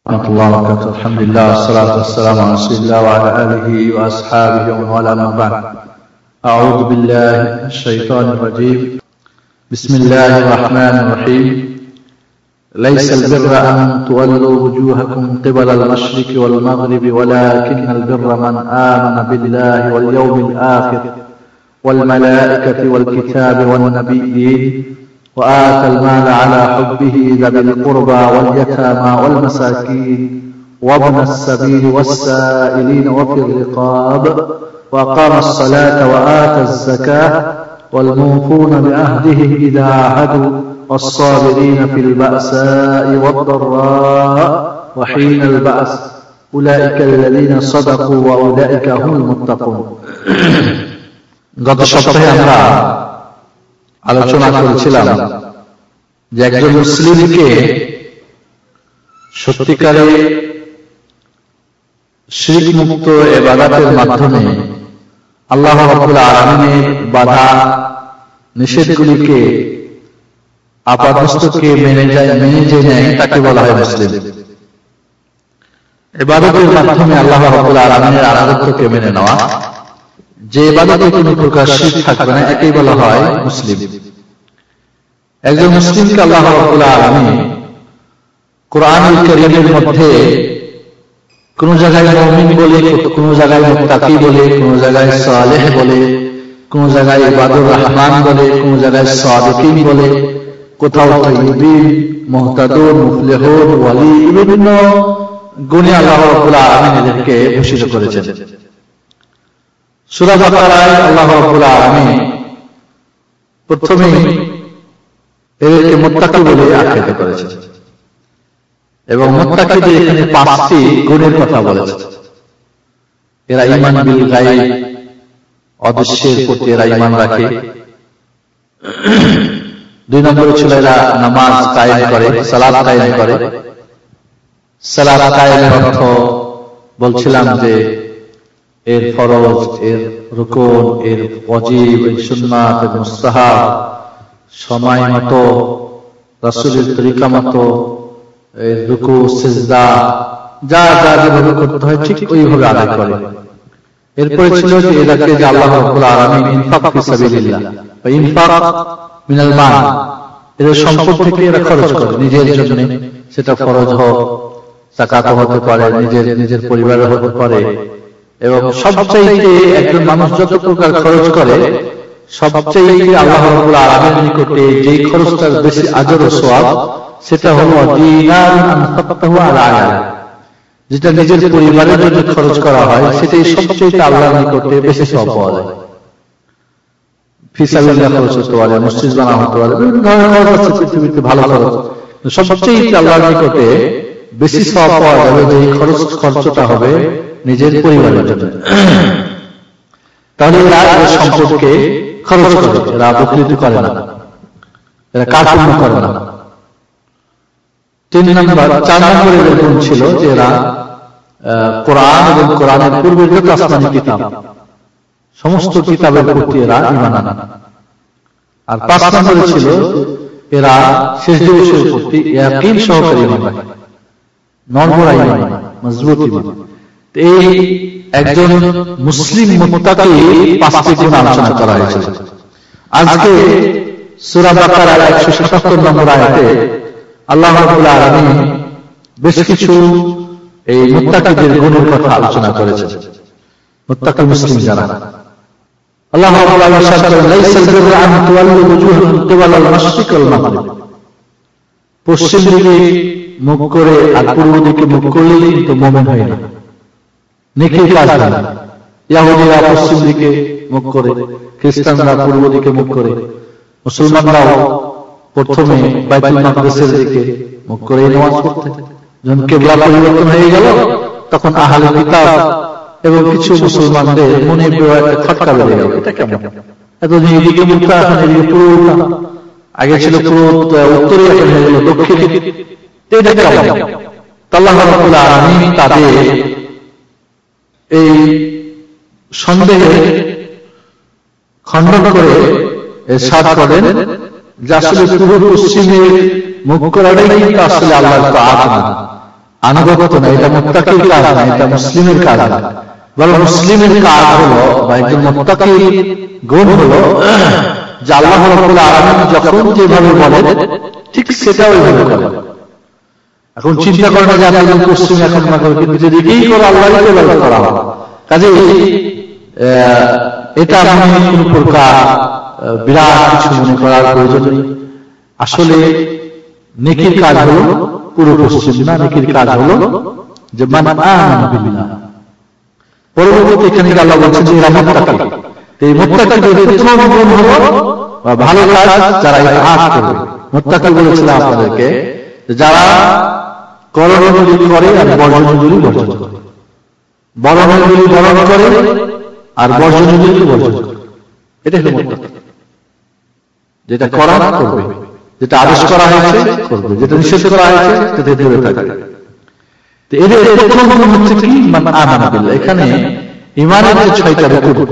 ورحمة الله وبركاته. الحمد لله والصلاة والسلام على رسول الله وعلى آله وأصحابه ومن والاه، أما بعد. أعوذ بالله من الشيطان الرجيم. بسم الله الرحمن الرحيم. ليس البر أن تولوا وجوهكم قبل المشرق والمغرب ولكن البر من آمن بالله واليوم الآخر والملائكة والكتاب والنبيين وآتى المال على حبه ذوي القربى واليتامى والمساكين وابن السبيل والسائلين وفي الرقاب وأقام الصلاة وآتى الزكاة والموفون بعهدهم إذا عاهدوا والصابرين في البأساء والضراء وحين البأس أولئك الذين صدقوا وأولئك هم المتقون. গত সপ্তাহে আমরা আলোচনা করেছিলাম যে একজন মুসলিমকে সত্যিকারে শিরক মুক্ত ইবাদতের মাধ্যমে আল্লাহ রাব্বুল আলামিনের বাধা নিষেধগুলিকে আপাতমস্তকে মেনে যে নেয় তাকে বলা হয় মুসলিম। ইবাদতের মাধ্যমে আল্লাহ রাব্বুল আলামিনের আরাধনাকে মেনে নেওয়া, যে ইবাদতে কোনো প্রকার শিরক থাকবে না, একেই বলা হয় মুসলিম। একজন মুসলিমকে আল্লাহ রাব্বুল আলামিন কোরআনুল কারীমের মধ্যে কোন জায়গায় মুমিন বলে, কোন জায়গায় মুত্তাকি বলে, কোন জায়গায় সালেহ বলে, কোন জায়গায় ইবাদুর রহমান বলে, কোন জায়গায় সাদিকিন বলে, কোথাও তাইয়িবিন, মুহতাদুন, মুফলিহুন, ওয়ালি, বিভিন্ন গুণে আল্লাহ রাব্বুল আলামিন এদেরকে ভূষিত করেছেন। সূরা বাকারায় আল্লাহ রাব্বুল আলামিন প্রথমে এদেরকে মুত্তাকি বলে আখ্যায়িত করেছেন এবং মুত্তাকিদের এখানে 5টি গুণের কথা বলেছেন। এরা ঈমান বিল গায়ব, অদৃশ্যের প্রতি এরা ঈমান রাখে। 2 নম্বরে ছিল এরা নামাজ কায়েম করে, সালাত কায়েম করে। সালাত কায়েমের অর্থ বলছিলাম যে এর ফরজ, এর রুকুন, এর ওয়াজিব, এর সুন্নাত, এর মুস্তাহাব সময় মতো, রাসূলের তরিকা মতো এর রুকু সিজদা যা যা যেভাবে করতে হয় ঠিক ওইভাবে আদায় করে। এরপরে ছিল যে এদেরকে যে আল্লাহ রাব্বুল আলামিন ইনফাক ফি সাবিলিল্লাহ বা ইনফাক মিনাল মাল, এদের সম্পদ থেকে এরা খরচ করে নিজের জন্য, সেটা ফরজ হোক, যাকাত হতে পারে, নিজের পরিবারের হতে পারে। এবং সবচাইতে একজন মানুষ যত প্রকার খরচ করে, সবচাইতে আল্লাহ রাব্বুল আলামিনের নিকটে যেই খরচটার বেশি আজর ও সওয়াব, সেটা হলো দিনারুন আনফাকতাহু আলা আয়াল, যেটা নিজের পরিবারের জন্য খরচ করা হয়, সেটাই সবচাইতে আল্লাহর নিকটে বেশি সওয়াব পাওয়া যায়। ফি সাবিলিল্লাহ খরচ হতে পারে, মসজিদ বানানো হতে পারে, বিভিন্ন ধরনের খরচ আছে পৃথিবীতে, ভালো খরচ। সবচাইতে আল্লাহর নিকটে বেশি সওয়াব পাওয়া যাবে যে খরচটা হবে নিজের পরিবারের জন্য। তাহলে এরা সম্পদকে খরচ করে, এরা বকরিত করে না, এরা কার্পণ্য করে না। 4 নম্বরের গুণ ছিল যে এরা কোরআন এবং কোরআনের পূর্বের যত আসমানী কিতাব, সমস্ত কিতাবের প্রতি এরা ঈমান আনে। আর 5 নম্বরে ছিল এরা শেষ দিবসের প্রতি ইয়াকিন সহকারে ঈমান রাখে, নড়বড়া ঈমান, মজবুত ঈমান। এই একজন মুসলিম মুত্তাকি 5টি গুণ আলোচনা করা হয়েছে। আজকে সূরা বাকারার 177 নম্বর আয়াতে আল্লাহ রাব্বুল আলামিন বেশ কিছু এই মুত্তাকিদের গুণের কথা আলোচনা করেছেন। মুত্তাকি মুসলিম যারা, আল্লাহ রাব্বুল আলামিন ইরশাদ করেন, লাইসাল বিররা আন তুওয়াল্লু ওয়াজুহাকুম কিবালাল মাশরিক ওয়াল মাগরিব, পশ্চিম দিকে মুখ করে আর পূর্ব দিকে মুখ করলেই কিন্তু মুমিন হয় না, নেকির কাজ না। ইহুদিরা পশ্চিম দিকে মুখ করে, খ্রিস্টানরা পূর্ব দিকে মুখ করে, মুসলমানরাও প্রথমে বাইতুল মাকদিসের দিকে মুখ করে নামাজ পড়তে। যখন কিবলা পরিবর্তন হয়ে গেল, তখন আহলে কিতাব এবং কিছু মুসলমানদের মনে একটা খটকা বেড়ে গেল, এটা কেমন, এতদিন এদিকে মুখটা, এখন এদিকে পুরো উল্টা, আগে ছিল পুরো উত্তরে, এখন হয়ে গেল দক্ষিণে, এটা কেমন? আল্লাহ রাব্বুল আলামিন তাদের এই সন্দেহের খণ্ডন করে ইরশাদ করেন যে আসলে পূর্ব পশ্চিমে মুখ করাটাই আসলে আল্লাহর তাআত না, আনুগত্য না, এটা মুত্তাকির কাজ না, এটা মুসলিমের কাজ না, বরং মুসলিমের কাজ হলো বা একজন মুত্তাকির গুণ হলো যে আল্লাহ রাব্বুল আলামিন যখন যেভাবে বলেন ঠিক সেটা ওইভাবে করে। এখন চিন্তা করে না যে আপনি পশ্চিম এখন না করে, কিন্তু যদি এই করে আল্লাহকে ইবাদত করা হয়, কাজে এটা আমি কোন প্রকার বিরাট কিছু মনে করার প্রয়োজন নেই। আসলে নেকির কাজ হলো পুরো পশ্চিম না, নেকির কাজ হলো যে মান আমানা বিল্লাহ। পরবর্তীতে এখানে আল্লাহ বলছেন যে এরা মুত্তাকি। এই মুত্তাকিদের প্রথম গুণ হলো ভালো কাজ, যারা ইতিহাস করবে। মুত্তাকি বলেছিলাম আপনাদেরকে যারা করণীয়গুলি করে আর বর্জনীয়গুলি বর্জন করে, বরণগুলি বরণ করে আর বর্জনীয়গুলি বর্জন করে। এটা হলো মুত্তাকি। যেটা করা করবে, যেটা আদেশ করা হয়েছে করবে, যেটা নিষেধ করা হয়েছে সেটা দূরে থাকবে। তো এদের প্রথম গুণ হচ্ছে কি? মান আমানা বিল্লাহ। এখানে ঈমানের যে 6টা রুকন,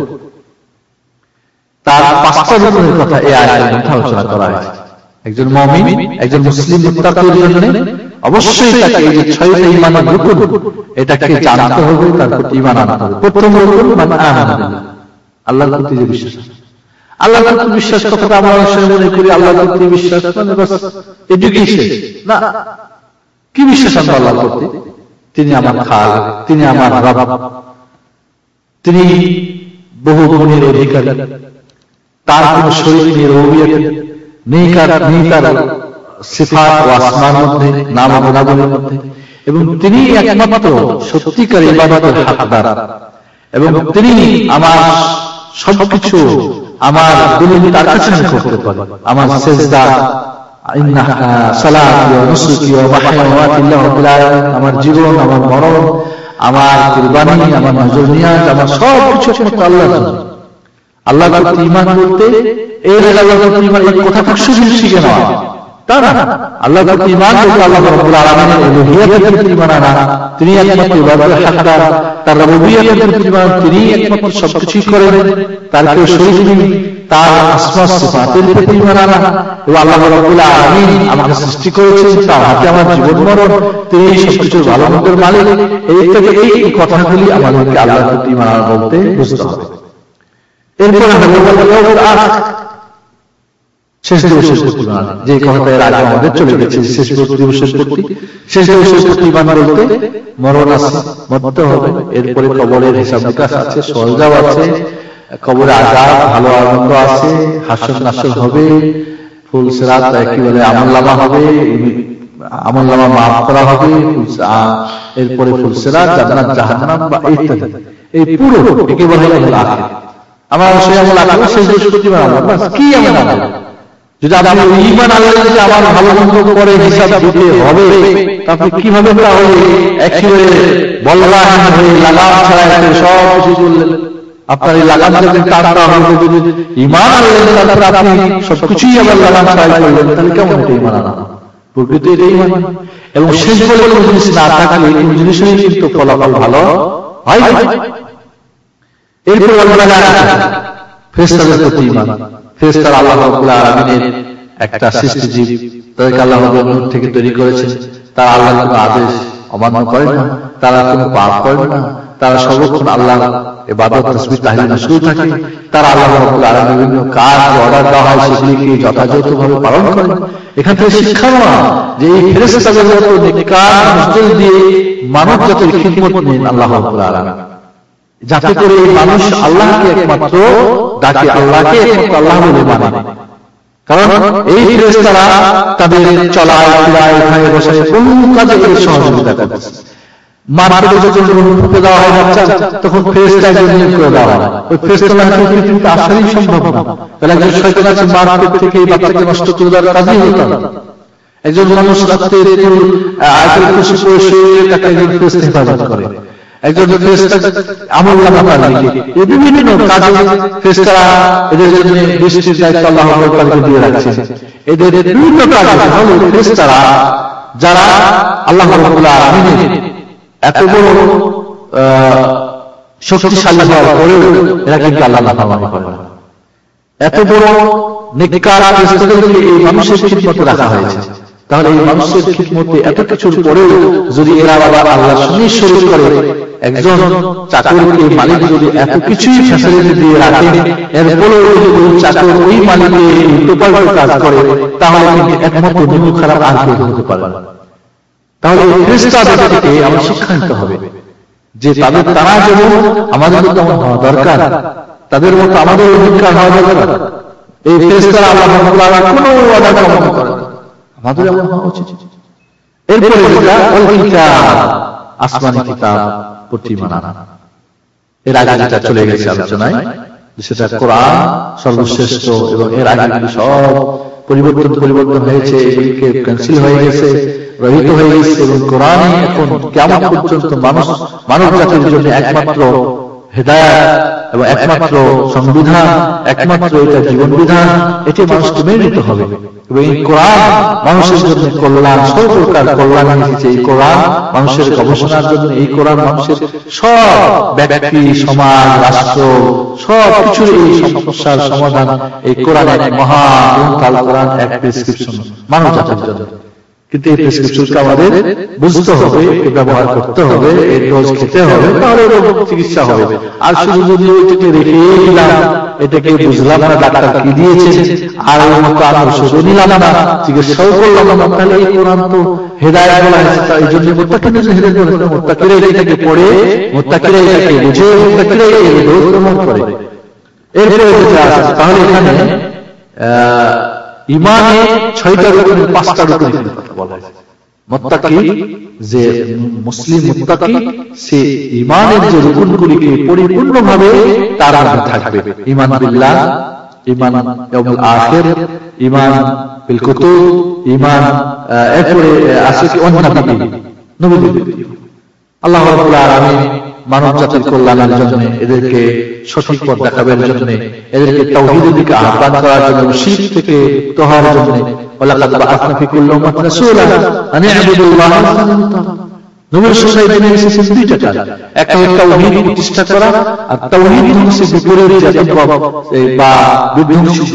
তার 5টা রুকনের কথা এই আয়াতের মধ্যে আলোচনা করা হয়েছে। একজন মুমিন, একজন মুসলিম মুত্তাকির জন্য অবশ্যই তাকে এই যে 6টা ঈমানের রুকন, এটাকে জানতে হবে, তার প্রতি ঈমান আনতে হবে। প্রথম রুকন মান আমানা বিল্লাহ, আল্লাহর প্রতি যে বিশ্বাস। আল্লাহর প্রতি বিশ্বাস কথাটা আমরা অবশ্যই মনে করি আল্লাহর প্রতি বিশ্বাস মানে বাস এডুকেশন না। কি বিশ্বাস আমরা আল্লাহর প্রতি? তিনি আমার খালিক, তিনি আমার রব, তিনি বহু গুণের অধিকারী, তার কোন শরীক নেই, রুবিয়ত নেই, তার সিফাত ও আসমার মধ্যে, নাম ও গুণাবলীর মধ্যে, এবং তিনি একমাত্র সত্যিকার ইবাদতের হকদার, এবং তিনি আমার সবকিছু, আমার দিল তার কাছে আমি করতে পারি। আমার সিজদা, সালাত ওয়া নুসুকি ওয়া মাহইয়া ওয়া মামাতি লিল্লাহি রাব্বিল আলামিন, আমার জীবন, আমার মরণ, আমার কুরবানি, আমার নজরিয়াত, আমার সবকিছু একমাত্র আল্লাহর জন্য। আল্লাহর প্রতি ঈমান বলতে এই আল্লাহর প্রতি ঈমান এই কথা শুধু শিখে নেওয়া তা না। আল্লাহর প্রতি ঈমান বলতে আল্লাহ রাব্বুল আলামিনের উলুহিয়তের প্রতি ঈমান আনা, তিনি একমাত্র ইবাদতের হকদার, তার রুবুবিয়তের প্রতি ঈমান, তিনি একমাত্র সবকিছু করেন, তার কেউ শরীক নেই, তার আসমা সিফাতের প্রতি ঈমান আনা, এবং আল্লাহ রাব্বুল আলামিন আমাকে সৃষ্টি করেছেন, তার হাতে আমার জীবন মরণ, তিনি সবকিছুর ভালো মন্দের মালিক। এই কথাগুলি আমাদেরকে আল্লাহর প্রতি ঈমান আনা বলতে বুঝতে হবে। এরপরে শেষ দিবসের প্রতি ঈমান, যে কথাটা এর আগে আমাদের চলে গেছে, শেষ দিবসের প্রতি, শেষ দিবসের প্রতি ঈমান বলতে মরণ আছে, মরতে হবে, এরপরে কবরের হিসাব নিকাশ আছে, সওয়াল আছে, কবরে আযাব, ভালো আনন্দ আছে, হাসর নাসর হবে, ফুল সিরাত কি বলে আমলনামা হবে, আমলনামা মাফ করা হবে, এরপরে ফুল সিরাত, জান্নাত জাহান্নাম বা ইত্যাদি। এই পুরো একে বলা হয় আখিরাত। আমার সেই আমল আখিরাত, শেষ দিবসের প্রতি ঈমান আনবো, বাস কি আমল আনবো? যদি আপনি ঈমান আনলেন যে আমার ভালো মন্দ করে হিসাব দিতে হবে, আপনি কিভাবে তাহলে একেবারে বলবান হয়ে লাগাম ছাড়া সব কিছু করলেন? আপনার এই লাগাম যদি টানটা হবে, যদি ঈমান আনলেন তারপর আপনি সবকিছুই আবার লাগাম ছাড়া করলেন, তাহলে কেমন এটা ঈমান আনা? প্রকৃতি এটা ঈমান। এবং শেষ বলে কোনো জিনিস না থাকলে কোন জিনিসেরই কিন্তু ফলাফল ভালো হয় না। এরপর ফেরেশতাদের প্রতি ঈমান। ফেরেশতারা আল্লাহ রাব্বুল আলামিনের একটা সৃষ্টিজীব, তাদেরকে আল্লাহ নূর থেকে তৈরি করেছেন, তারা আল্লাহর কোনো আদেশ অমান্য করে না, তারা কোনো পাপ করে না, তারা সর্বক্ষণ আল্লাহর ইবাদত, তাসবিহ, তাহলিল শুরু থাকে, তারা আল্লাহ রাব্বুল আলামিনের বিভিন্ন কাজ অর্ডার দেওয়া হয় সেগুলিকে যথাযথভাবে পালন করে। এখান থেকে শিক্ষা নেওয়া যে এই ফেরেশতাদের মতো নেককার মানুষদের দিয়ে মানব জাতির খিদমত নেন আল্লাহ রাব্বুল আলামিন, যাতে করে মানুষ আল্লাহকে একমাত্র ডাকে, আল্লাহকে একমাত্র আল্লাহ বলে মানে। কারণ এই ফেরেশতারা তাদের চলায় ফিরায়, খায় বসায় কোন কাজে সহযোগিতা করছে। মার্কেটে যখন ফুটে দেওয়া হয় বাচ্চা, তখন ফেরেশতাকে নিয়োগ করে দেওয়া হয়। ওই ফেরেশতারা পৃথিবীতে আসারই সম্ভব না, তাহলে একজন শয়তান আছে মার্কেট থেকে এই বাচ্চাকে নষ্ট করে দেওয়ার কাজই হতো না। একজন মানুষ রাত্রে আয়াতুল কুরসি পড়ে শুয়ে তাকে একজন ফেরেশতা হেফাজত করে, একজন ফেরেশতা আমলনামা লিখে, এই বিভিন্ন কাজে ফেরেশতারা এদের জন্য দৃষ্টির দায়িত্ব আল্লাহ তাআলা দিয়ে রাখছেন। এদের বিভিন্ন কাজে হলো ফেরেশতারা যারা আল্লাহ রাব্বুল আলামিনের এত বড় শক্তিশালী হওয়ার পরেও এরা কিন্তু আল্লাহ নাফরমানি করে না। এত বড় নেককার ফেরেশতাদেরকে এই মানুষের খিদমতে রাখা হয়েছে, তাহলে এই মানুষের খিদমতে এত কিছুর পরেও যদি এরা আবার আল্লাহর সঙ্গে শরীক করে, একজন চাকরকে মালিক যদি এত কিছুই ফ্যাসিলিটি দিয়ে রাখে, এরপরেও যদি ওই চাকর ওই মালিকের উল্টোপাল্টা কাজ করে, তাহলে কিন্তু একমাত্র নিম্ন খারাপ আর কেউ হতে পারে না। তাহলে ফেরেশতাদের থেকে আমার শিক্ষা নিতে হবে যে তারা যেমন আমাদের তেমন হওয়া দরকার, তাদের মতো আমাদের অধিকার হওয়া দরকার। এই ফেরেশতারা আল্লাহ কোনো অর্ডার পালন করে না, আমাদের এমন হওয়া উচিত। এরপরে যেটা আসমানি কিতাব প্রতি মানা, এর আগে যেটা চলে গেছে আলোচনায়, সেটা কোরআন সর্বশ্রেষ্ঠ, এবং এর আগে সব পরিবর্তন হয়েছে, এগুলিকে ক্যান্সেল হয়ে গেছে, রহিত হয়ে গেছে, এবং কোরআন এখন কিয়ামত পর্যন্ত মানব জাতির জন্য একমাত্র হেদায়েত এবং একমাত্র সংবিধান, একমাত্র এটা জীবন বিধান, এটি মানুষকে মেনে নিতে হবে। এবং এই কোরআন মানুষের জন্য কল্যাণ, সব প্রকার কল্যাণ এসেছে। এই কোরআন মানুষের গবেষণার জন্য, এই কোরআন মানুষের সব ব্যক্তি, সমাজ, রাষ্ট্র সব কিছুর এই সমস্যার সমাধান এই কোরআন এক মহাগ্রন্থ, আল কোরআন এক প্রেসক্রিপশন মানব জাতির জন্য। কিন্তু এই প্রেসক্রিপশনকে আমাদের বুঝতে হবে, ব্যবহার করতে হবে, এর ডোজ খেতে হবে, তাহলে রোগ চিকিৎসা হবে। আর শুধু যদি ওইটাকে রেখে দিলাম, এটাকে বুঝলাম না ডাক্তার কি দিয়েছে, আর ওই মতো আর ওষুধও নিলাম না, চিকিৎসাও করলাম না, তাহলে এই কোরআন তো হেদায়েত বলা হয়েছে। এই জন্য মুত্তাকিদের হেদায়েত বলা, মুত্তাকিরা এটাকে পড়ে, মুত্তাকিরা এটাকে বুঝে, মুত্তাকিরা এর ডোজ গ্রহণ করে। এরপরে যেটা আছে, তাহলে এখানে ইমানে 6টা রকমের 5টা রকমের কথা বলা হয়েছে। মুত্তাকি যে মুসলিম মুত্তাকি, সে ইমানের যে রুকনগুলিকে পরিপূর্ণভাবে তার মধ্যে থাকবে। ঈমান বিল্লাহ, ঈমান ইয়াউমুল আখির, ঈমান বিল কুতুব, ঈমান এরপরে আছে কি নবী। আল্লাহ রাব্বুল আলামিন মানব জাতির কল্যাণের জন্য, এদেরকে সঠিক পথ দেখাবার জন্য, এদেরকে তাওহীদের দিকে আহ্বান করার জন্য, শিরক থেকে মুক্ত হওয়ার জন্য, ওয়ালাকাদ বাআসনা ফি কুল্লি উম্মাতিন রাসূলান আন ই'বুদুল্লাহ ওয়া নবী রাসূলুল্লাহ ইবনে এসেছেন দুইটা কাজ, একটা হলো তাওহীদ প্রতিষ্ঠা করা, আর তাওহীদ হচ্ছে বিপরীত বা বিধ্বংসী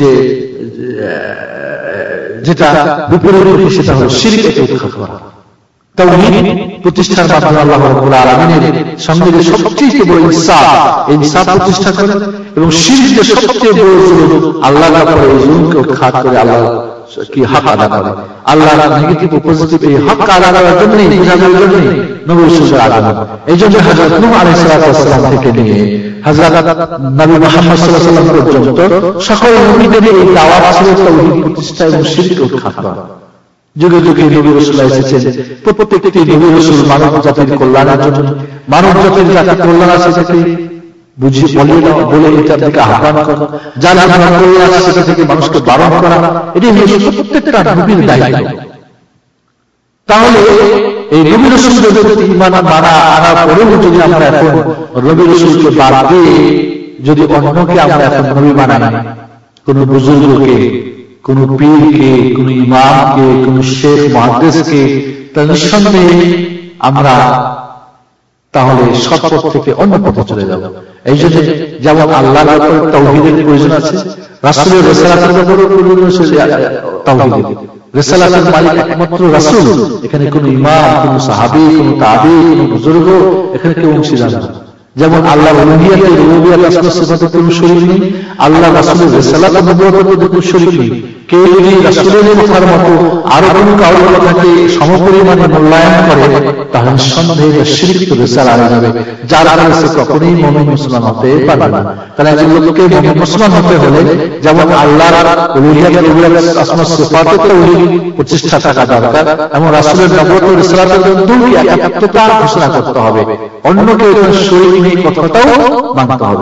যেটা বিপরীত, সেটা হলো শিরককে উৎখাত করা। তাওহীদ প্রতিষ্ঠার মাধ্যমে আল্লাহ রাব্বুল আলামিনের সঙ্গে যে সবচেয়ে বড় ইনসাফ প্রতিষ্ঠা করে, এবং শিরকের সবচেয়ে বড় জুলুম আল্লাহর উপরে, এই জুলুমকে উৎখাত করে আল্লাহ কি হক আদা করে। আল্লাহর নেগেটিভ ও পজিটিভ এই হক আদা করার জন্যই, বোঝানোর জন্যই নবী রাসূলের আগমন। এই জন্য হযরত নূহ আলাইহিস সালাম থেকে নিয়ে হযরত নবী মুহাম্মদ সাল্লাল্লাহু আলাইহি ওয়াসাল্লাম পর্যন্ত সকল নবীদের এই দাওয়াত ছিল তাওহীদ প্রতিষ্ঠা এবং শিরক উৎখাত করা। যুগে যুগে নবী রাসূল এসেছেন, প্রত্যেকটি নবী রাসূল মানব জাতির কল্যাণের জন্য, মানব জাতির যাতে কল্যাণ আছে সেটা বুঝিয়ে বলে এটার দিকে আহ্বান করা, যারা কল্যাণ আছে সেটা থেকে মানুষকে বারণ করা, এটাই হলো প্রত্যেকটা নবীর দায়িত্ব। তাহলে এই নবী রাসূলদের প্রতি ঈমান আনার পরেও যদি আমরা এখন নবী রাসূলকে বাদ দিয়ে যদি অন্যকে আমরা এখন নবী বানাই, কোন বুজুর্গকে, কোন পীরকে, কোন ইমামকে, কোন শেখ মুহাদ্দিসকে, তাহলে নিঃসন্দেহে আমরা তাহলে সৎ পথ থেকে অন্য পথে চলে যাব। এই জন্য যেমন আল্লাহর উপর তাওহীদের প্রয়োজন আছে, রাসূলের রিসালাতের উপরও প্রয়োজন আছে তাওহীদ। রিসালাতের মালিক একমাত্র রাসূল, এখানে কোন ইমাম, কোন সাহাবী, কোন তাবী, কোন বুজুর্গ এখানে কেউ অংশীদার না। যেমন আল্লাহর উলুহিয়াতে, রুবুবিয়াতে, আসমা সিফাতে কোনো শরীক নেই, আল্লাহ রাসূলের রিসালাত ও নবুয়তের কোনো শরীক নেই। কেউ যদি রাসূলের কথার মতো আরো কোনো কারো কথাকে সমপরিমাণে মূল্যায়ন করে, তাহলে নিঃসন্দেহে শিরক রিসালা হয়ে যাবে, যার কারণে সে কখনোই মুমিন মুসলমান হতে পারবে না। কারণ একজন লোককে মুমিন মুসলমান হতে হলে যেমন আল্লাহর উলুহিয়াত, রুবুবিয়াত, আসমা সিফাতে তাওহীদ প্রতিষ্ঠা থাকা দরকার, এবং রাসূলের নবুয়ত ও রিসালাতের দুই একাত্মতা ঘোষণা করতে হবে। অন্যকে শরীক নেই কথাটাও মানতে হবে।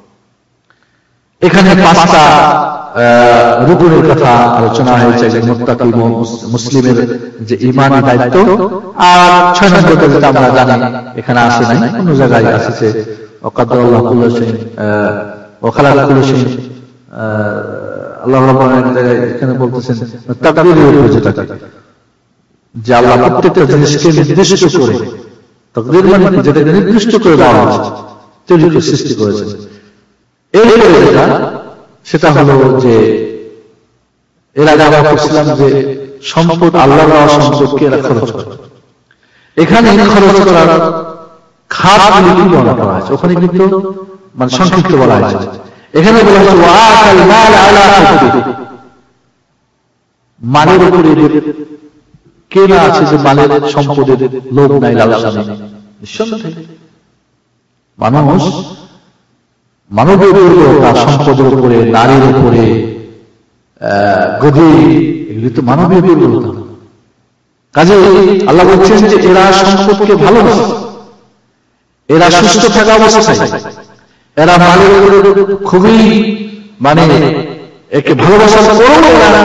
এখানে 5টা রুকুনের কথা আলোচনা হয়েছে, যে মুত্তাকি মুসলিমের যে ঈমানি দায়িত্ব। আর 6 নম্বরটা যেটা আমরা জানি এখানে আসে নাই, অন্য জায়গায় আসছে, ওয়াকাদাল্লাহু কুল্লা শাইইন ওয়া খালাকা কুল্লা শাইইন। আল্লাহ রাব্বুল আলামিন এখানে বলতেছেন তাকদীরের উপর, যেটা যে আল্লাহ প্রত্যেকটা জিনিসকে নির্দিষ্ট করে, তাকদীর মানে যেটা নির্দিষ্ট করে দেওয়া হয়েছে, তৈরি সৃষ্টি করেছে। এরপরে যেটা সেটা হলো যে এর আগে আমরা বলছিলাম যে সম্পদ আল্লাহর দেওয়া সম্পদকে এরা খরচ করে। এখানে খরচ করার খাতগুলি কি বলা করা হয়েছে, ওখানে কিন্তু মানে সংক্ষিপ্ত বলা হয়েছে। এখানে বলা হয়েছে ওয়াতাল মাল আলা হুববিহি, মালের উপরে কে না আছে যে মালের সম্পদের লোভ নাই, লালসা নেই? নিঃসন্দেহে মানুষ মানবীয় দুর্বলতা, সম্পদের উপরে, নারীর উপরে, গদি, এগুলি তো মানবীয় দুর্বলতা। কাজে আল্লাহ বলছেন যে এরা সম্পদকে ভালোবাসে, এরা সুস্থ থাকা অবস্থায় এরা মালের উপরে খুবই মানে একে ভালোবাসার পরেও এরা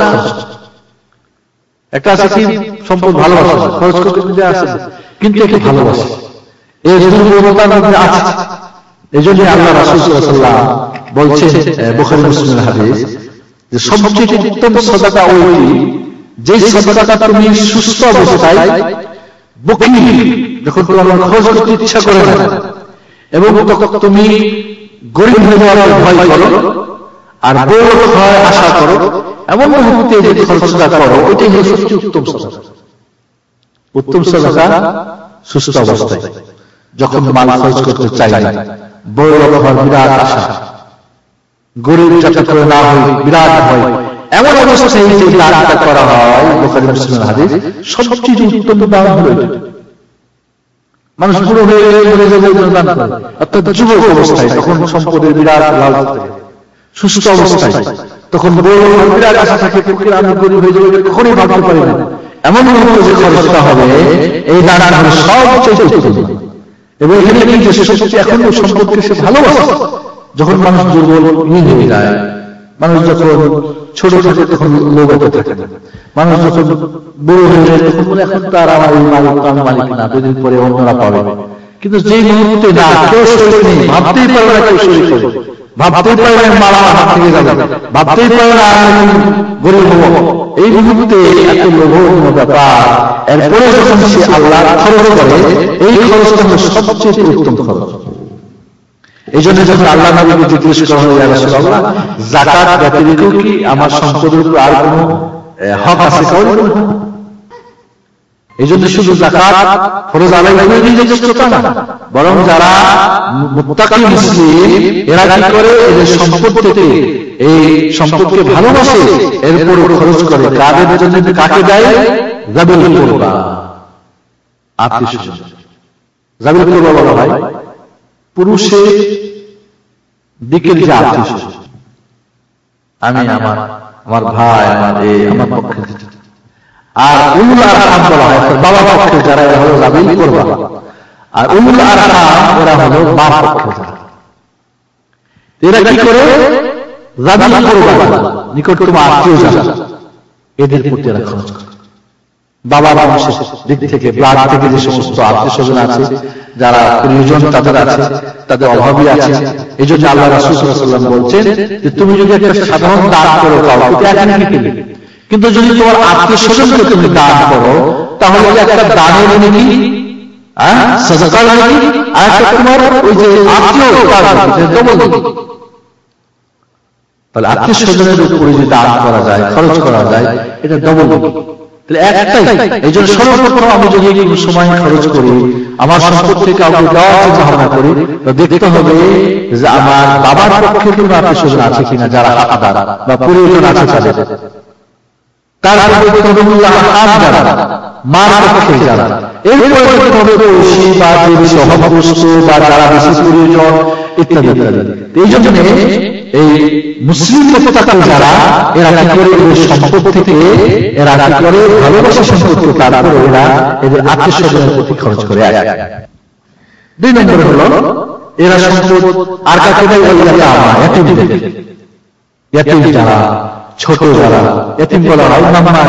একটা আছে কি সম্পদ ভালোবাসা, খরচ করতে আছে কিন্তু একে ভালোবাসে, এই দুর্বলতার মধ্যে আছে। এই জন্য আল্লাহ রাসূল সাল্লাল্লাহু আলাইহি ওয়াসাল্লাম বলছেন, বুখারী মুসলিমের হাদিস, যে সবচেয়ে উত্তম সাদাকা ওই যে সাদাকাটা তুমি সুস্থ অবস্থায় বকিল, যখন তোমার খরচ করতে ইচ্ছা করে না এবং তুমি গরিব হয়ে যাওয়ার ভয় করো আর বড় হয় আশা করো, এমন মুহূর্তে যে খরচটা করো ওইটাই হলো সবচেয়ে উত্তম সাদাকা। উত্তম সাদাকা সুস্থ অবস্থায়, যখন মাল খরচ করতে চাই না, বড় হওয়ার বিরাট আশা, গরিব যাতে করে না হয় বিরাট ভয়, এমন অবস্থায় যে দানটা করা হয়, বুখারী মুসলিমের হাদিস, সবচেয়ে উত্তম দান হলো এটা। মানুষ বুড়ো হয়ে গেলে মরে যাবে দান করে, অর্থাৎ যুবক অবস্থায়, তখন সম্পদের বিরাট লাভ থাকে, সুস্থ অবস্থায় তখন বড় বিরাট আশা থাকে, আমি গরিব হয়ে যাবে কখনই ভাবতে পারি না, এমন মুহূর্তে যে খরচটা হবে এই দানটা হলো সবচেয়ে উত্তম। এবং এখানে কি যে সবচেয়ে এখন সম্পদকে সে ভালোবাসে, যখন মানুষ দুর্বল হয়ে যায়, মানুষ যখন ছোট থাকে তখন লোভ হতে থাকে না, মানুষ যখন বড় হয়ে যায় তখন বলে এখন তার আমার এই মালিক তো আমি মালিক না, দুদিন পরে অন্যরা পাবে। কিন্তু যে মুহূর্তে না কেউ শরীর নেই, ভাবতেই পারে না কেউ শরীর করে, ভাবতেই পারে না মালা হাত থেকে যাবে, ভাবতেই পারে না আমি গরিব হবো, এই মুহূর্তে এত লোভনীয় ব্যাপার, এরপরে যখন সে আল্লাহ খরচ করে, এই খরচটা হলো সবচেয়ে উত্তম খরচ। এই জন্য যখন আল্লাহ নবীকে জিজ্ঞেস করা হয়, ইয়া রাসূলুল্লাহ, যাকাত ব্যতীত কি আমার সম্পদের উপর আর কোনো হক আছে? এই জন্য শুধু যাকাত ফরজ আদায় করে দিলে যথেষ্ট না, বরং যারা মুত্তাকি মুসলিম এরা কি করে, এদের সম্পদ থেকে এই সম্পদকে ভালোবাসে, এরপর খরচ করে। কাদের জন্য? কাকে দেয়? যাবিল কুরবা, আত্মীয়স্বজন। যাবিল কুরবা বলা হয় পুরুষের দিকের যে আত্মীয়স্বজন, আমি আমার ভাই, আমার পক্ষে, আর উলুল আরহাম বলা হয় বাবা পক্ষে যারা, এরা হলো যাবিল কুরবা। আর উলুল আরহাম ওরা হলো মা পক্ষে যারা। এরা কি করে? যাবিল কুরবা, নিকটতম আত্মীয় যারা, এদের প্রতি এরা খরচ করে। বাবার বংশের দিক থেকে, ব্লাড থেকে যে সমস্ত আত্মীয় স্বজন আছে, যারা প্রিয়জন তাদের আছে, তাদের অভাবী আছে, এই জন্য আল্লাহ রাসূল সাল্লাল্লাহু আলাইহি ওয়াসাল্লাম বলছেন যে তুমি যদি একটা সাধারণ দান করো কাউকে, এখানে কি পেলে, কিন্তু যদি তোমার আত্মীয় স্বজনকে তুমি দান করো, তাহলে একটা দানের নেকি, সাদাকার নেকি, আর একটা তোমার ওই যে আত্মীয় ডবল নেকি। তাহলে আত্মীয় স্বজনের উপরে যদি দান করা যায়, খরচ করা যায়, এটা ডবল নেকি। তাহলে একটাই। এই জন্য সর্বপ্রথম আমি যদি কোনো সময় খরচ করি, আমার সম্পদ থেকে কাউকে দেওয়ার চিন্তা ভাবনা করি, তো দেখতে হবে যে আমার বাবার পক্ষে কোনো আত্মীয় স্বজন আছে কিনা যারা হাতদার বা প্রয়োজন আছে তাদের, তারপরে মার পক্ষে যারা, এরপরে পড়োশি বা যে বেশি অভাবগ্রস্ত বা যারা বেশি প্রয়োজন ইত্যাদি ইত্যাদি। এই জন্য এই মুসলিম মুত্তাকি যারা, এরা কি করে সম্পদ থেকে এরা কি করে ভালোবাসা সম্পর্কে, তারপরে এরা এদের আত্মীয় স্বজনের প্রতি খরচ করে। দুই নম্বরে হলো এরা সম্পদ আর কাকে দেয়? ইয়াতীম যারা, ছোট যারা, এতিম বলা হয়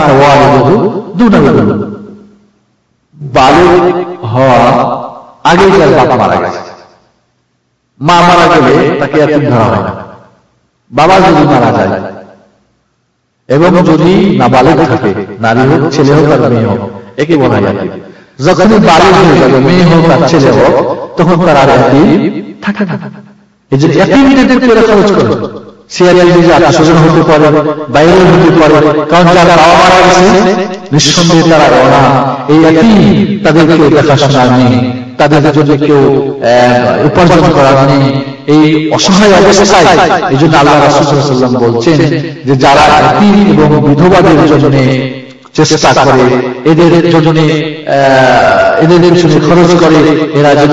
বালক হওয়া আগে যার বাবা মারা গেছে, মা মারা গেলে তাকে এতিম ধরা হয় না। বাবা যদি মারা যায় এবং যদি নাবালক থাকে, নারী হোক, ছেলে হোক আর মেয়ে হোক, একে বলা হয় এতিম। যখনই বালক হয়ে যাবে, মেয়ে হোক আর ছেলে হোক, তখন তার আর এতিম থাকে না। এই যে এতিমদের পেরে খরচ করে, সিরিয়াল নিজে আত্মীয়স্বজন হতে পারে, বাইরে হতে পারে, কারণ যারা বাবা মারা গেছে নিঃসন্দেহে তারা অনাথ, এই এতিম, তাদেরকে দেখাশোনা নেই, তাদের জন্য কেউ উপার্জন করা নেই, এই অসহায় অবস্থায়। এই জন্য আল্লাহ রাসূল সাল্লাল্লাহু আলাইহি ওয়াসাল্লাম বলছেন যে যারা এতিম এবং বিধবাদের জন্য চেষ্টা করে, এদের জন্য এদের পিছনে খরচ করে, এরা যেন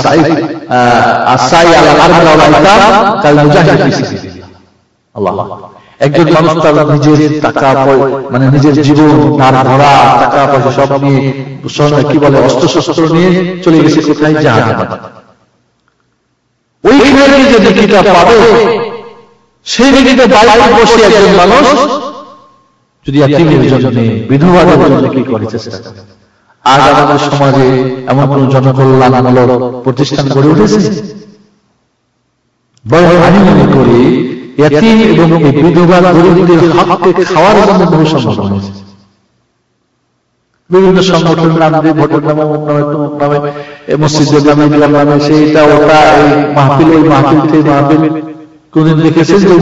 একজন মানুষ তার নিজের টাকা মানে নিজের জীবন, তার ধরা টাকা পয়সা সব নিয়ে, কি বলে, অস্ত্র শস্ত্র নিয়ে চলে গেছে কোথায়? জাহান্নামে। ওইখানে যে নেকিটা পাবে, সেই নেকিটা বাইরে বসে একজন মানুষ যদি এতিমের জন্য, বিধবাদের জন্য কি করে চেষ্টা করে। আজ আমাদের সমাজে এমন কোন জনকল্যাণমূলক প্রতিষ্ঠান গড়ে উঠেছে? বড় আমি মনে করি এতিম এবং বিধবা গরিবদের হককে খাওয়ার জন্য বহু সংগঠন হয়েছে। বিভিন্ন সংগঠনের নাম দিয়ে, ভোটের নামে, নামে, মসজিদের নামে, দিলাম নামে, সেইটা ওটা, এই মাহফিল, ওই মাহফিল থেকে মাহফিল। কোনদিন দেখেছেন যে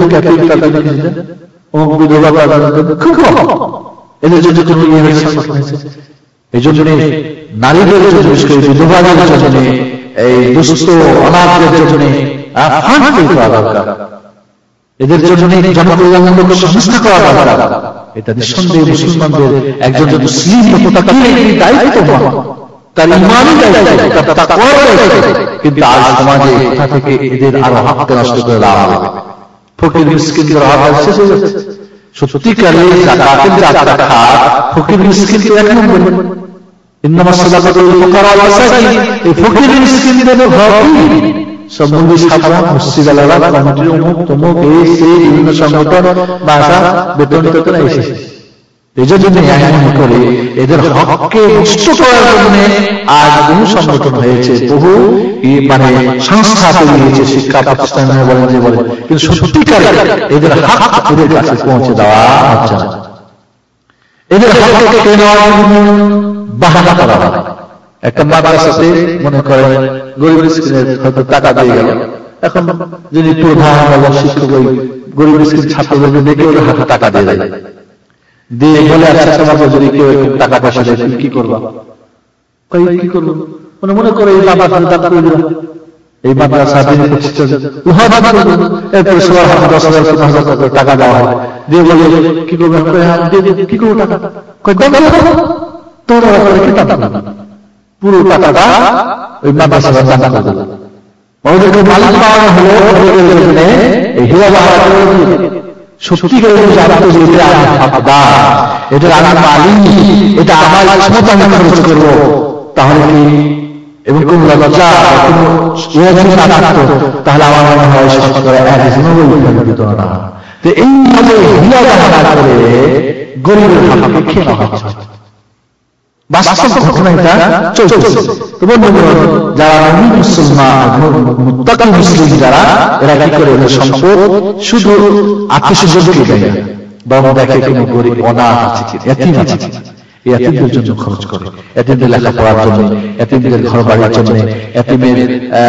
বিধবা খুব কম, এদের জন্য কোন সংগঠন হয়েছে? এই জন্য নারীদের জন্য, বিশেষ করে বিধবাদের জন্য, এই দুস্থ অনাথদের জন্য ফান্ড করা দরকার, এদের জন্য জনকল্যাণমূলক সংস্থা করা দরকার। এটা নিঃসন্দেহে মুসলমানদের একজন মুসলিম দায়িত্ব, তার ইমানি দায়িত্ব, তার তাকওয়ার দায়িত্ব। কিন্তু আজ সমাজে কোথা থেকে এদের আরো হক নষ্ট করে দেওয়া হবে? ফকির মিসকিনদের হক শেষ হয়ে যাচ্ছে। সত্যিকারে যাকাতের যারা খায়, ফকির মিসকিন তো এক নম্বর। ইন্নামাস সাদাকাতুল ফুকারা ওয়াল মাসাকিন, এই ফকির মিসকিনদের হকই সব মন্দির সাধারণ মসজিদ আলাদা কমিটির অমুক তমুক এই সেই বিভিন্ন সংগঠন বাসা বেতন টেতন এসে, এই জন্য মনে করে এদের হককে নষ্ট করার জন্য আজ বহু সংগঠন হয়েছে, বহু মানে সংস্থা তৈরি হয়েছে, শিক্ষা প্রতিষ্ঠান বলেন যে বলেন, কিন্তু সত্যিকারে এদের হক এদের কাছে পৌঁছে দেওয়া হচ্ছে না। এদের হককে কেড়ে নেওয়ার জন্য বাহানা করা হয়। একটা মাদ্রাসাতে মনে করেন গরিব মিসকিনের হয়তো টাকা দিয়ে গেল, এখন যিনি প্রধান বা শিক্ষক ওই গরিব মিসকিন ছাত্রদের দেখে ওদের হাতে টাকা দিয়ে দেয়, দিয়ে বলে আচ্ছা তোমাকে যদি কেউ টাকা পয়সা দেয় তুমি কি করবা? কি করবো মনে করে এই মাদ্রাসা দান করে দিলাম, এই মাদ্রাসা দিনে প্রতিষ্ঠান, এরপরে সবার হাতে 10,000 15,000 টাকা দেওয়া হয়, দিয়ে বলে কি করবো? কি করবো টাকা? তোমরা কি টাকা পুরো টাকাটা ওই মাদ্রাসা দান করে দেবো। ওদেরকে মালিক পাওয়ানো হলো ওদের জন্য এই হিলা বাহারা করে দিয়ে, সত্যিকারে জানতো যে এটা আমার হকদার, এটা আমার মালিক, এটা আমার ক্ষমতা আমি খরচ করবো, তাহলে কি এবং কোন লজ্জা কোন না থাকতো, তাহলে আমার মনে হয় শতকরা 1 দিত না। তো এইভাবে হিলা বাহারা করে গরিবের হককে খেয়ে নেওয়া হচ্ছে, বাস্তব ঘটনা এটা চলছে। যারা মুসলমান মুত্তাকি মুসলিম যারা, এরা কি করে এদের সম্পদ শুধু আত্মীয়স্বজনকে দেয় না, বরং দেখে কোনো গরিব অনাথ আছে, এতিম আছে, এতিমদের জন্য খরচ করে, এতিমদের লেখাপড়ার জন্য, এতিমদের ঘর বাড়ির জন্য, এতিমের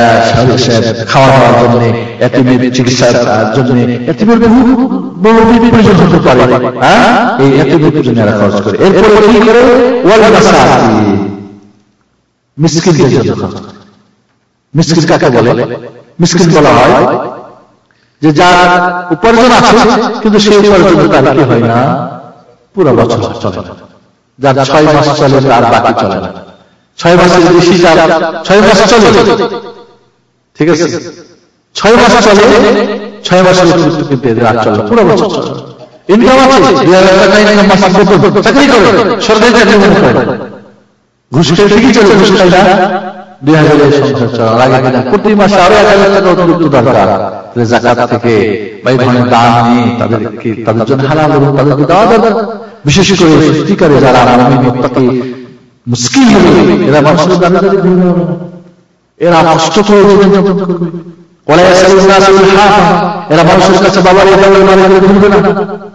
খাওয়া দাওয়ার জন্য, এতিমের চিকিৎসার জন্য, এতিমের বহু প্রয়োজন হতে পারে, এই এতিমের জন্য এরা খরচ করে। এরপরে কি করে? ওয়াল মাসাকিন, মিসকিনদের জন্য খরচ করে। মিসকিন কাকে বলে? মিসকিন বলা হয় যে যার উপার্জন আছে কিন্তু সেই উপার্জন তার কি হয় না, পুরো বছর চলে না, যার 6 মাস চলে আর বাকি চলে না, 6 মাসের বেশি যার 6 মাস চলে, ঠিক আছে, 6 মাস চলে, 6 মাসের কিন্তু আর চলে, পুরো বছর চলে। ইনকাম আছে, 2,000 টাকা ইনকাম মাসে বেতন, চাকরি করে, সরকারি চাকরি করে, ঘুষ খেয়ে ঠিকই চলে, ঘুষ খাই না, 2,000 এর সংসার চলা লাগে কিনা, প্রতি মাসে আরো 1,000 টাকা অতিরিক্ত দরকার, যাকাত থেকে বা এই ধরনের দান নিয়ে তাদেরকে তাদের জন্য হালাল এবং তাদেরকে দেওয়া দরকার। বিশেষ করে সত্যিকারে যারা মুমিন মুত্তাকি মুসকিন হবে, এরা মানুষের দাবিদারি করবে না, এরা কষ্ট করে জীবনযাপন করবে, ওয়ালা ইয়াসালুনা আনিল হাফা, এরা মানুষের কাছে বাবার এভাবে মারে ঘুরবে না,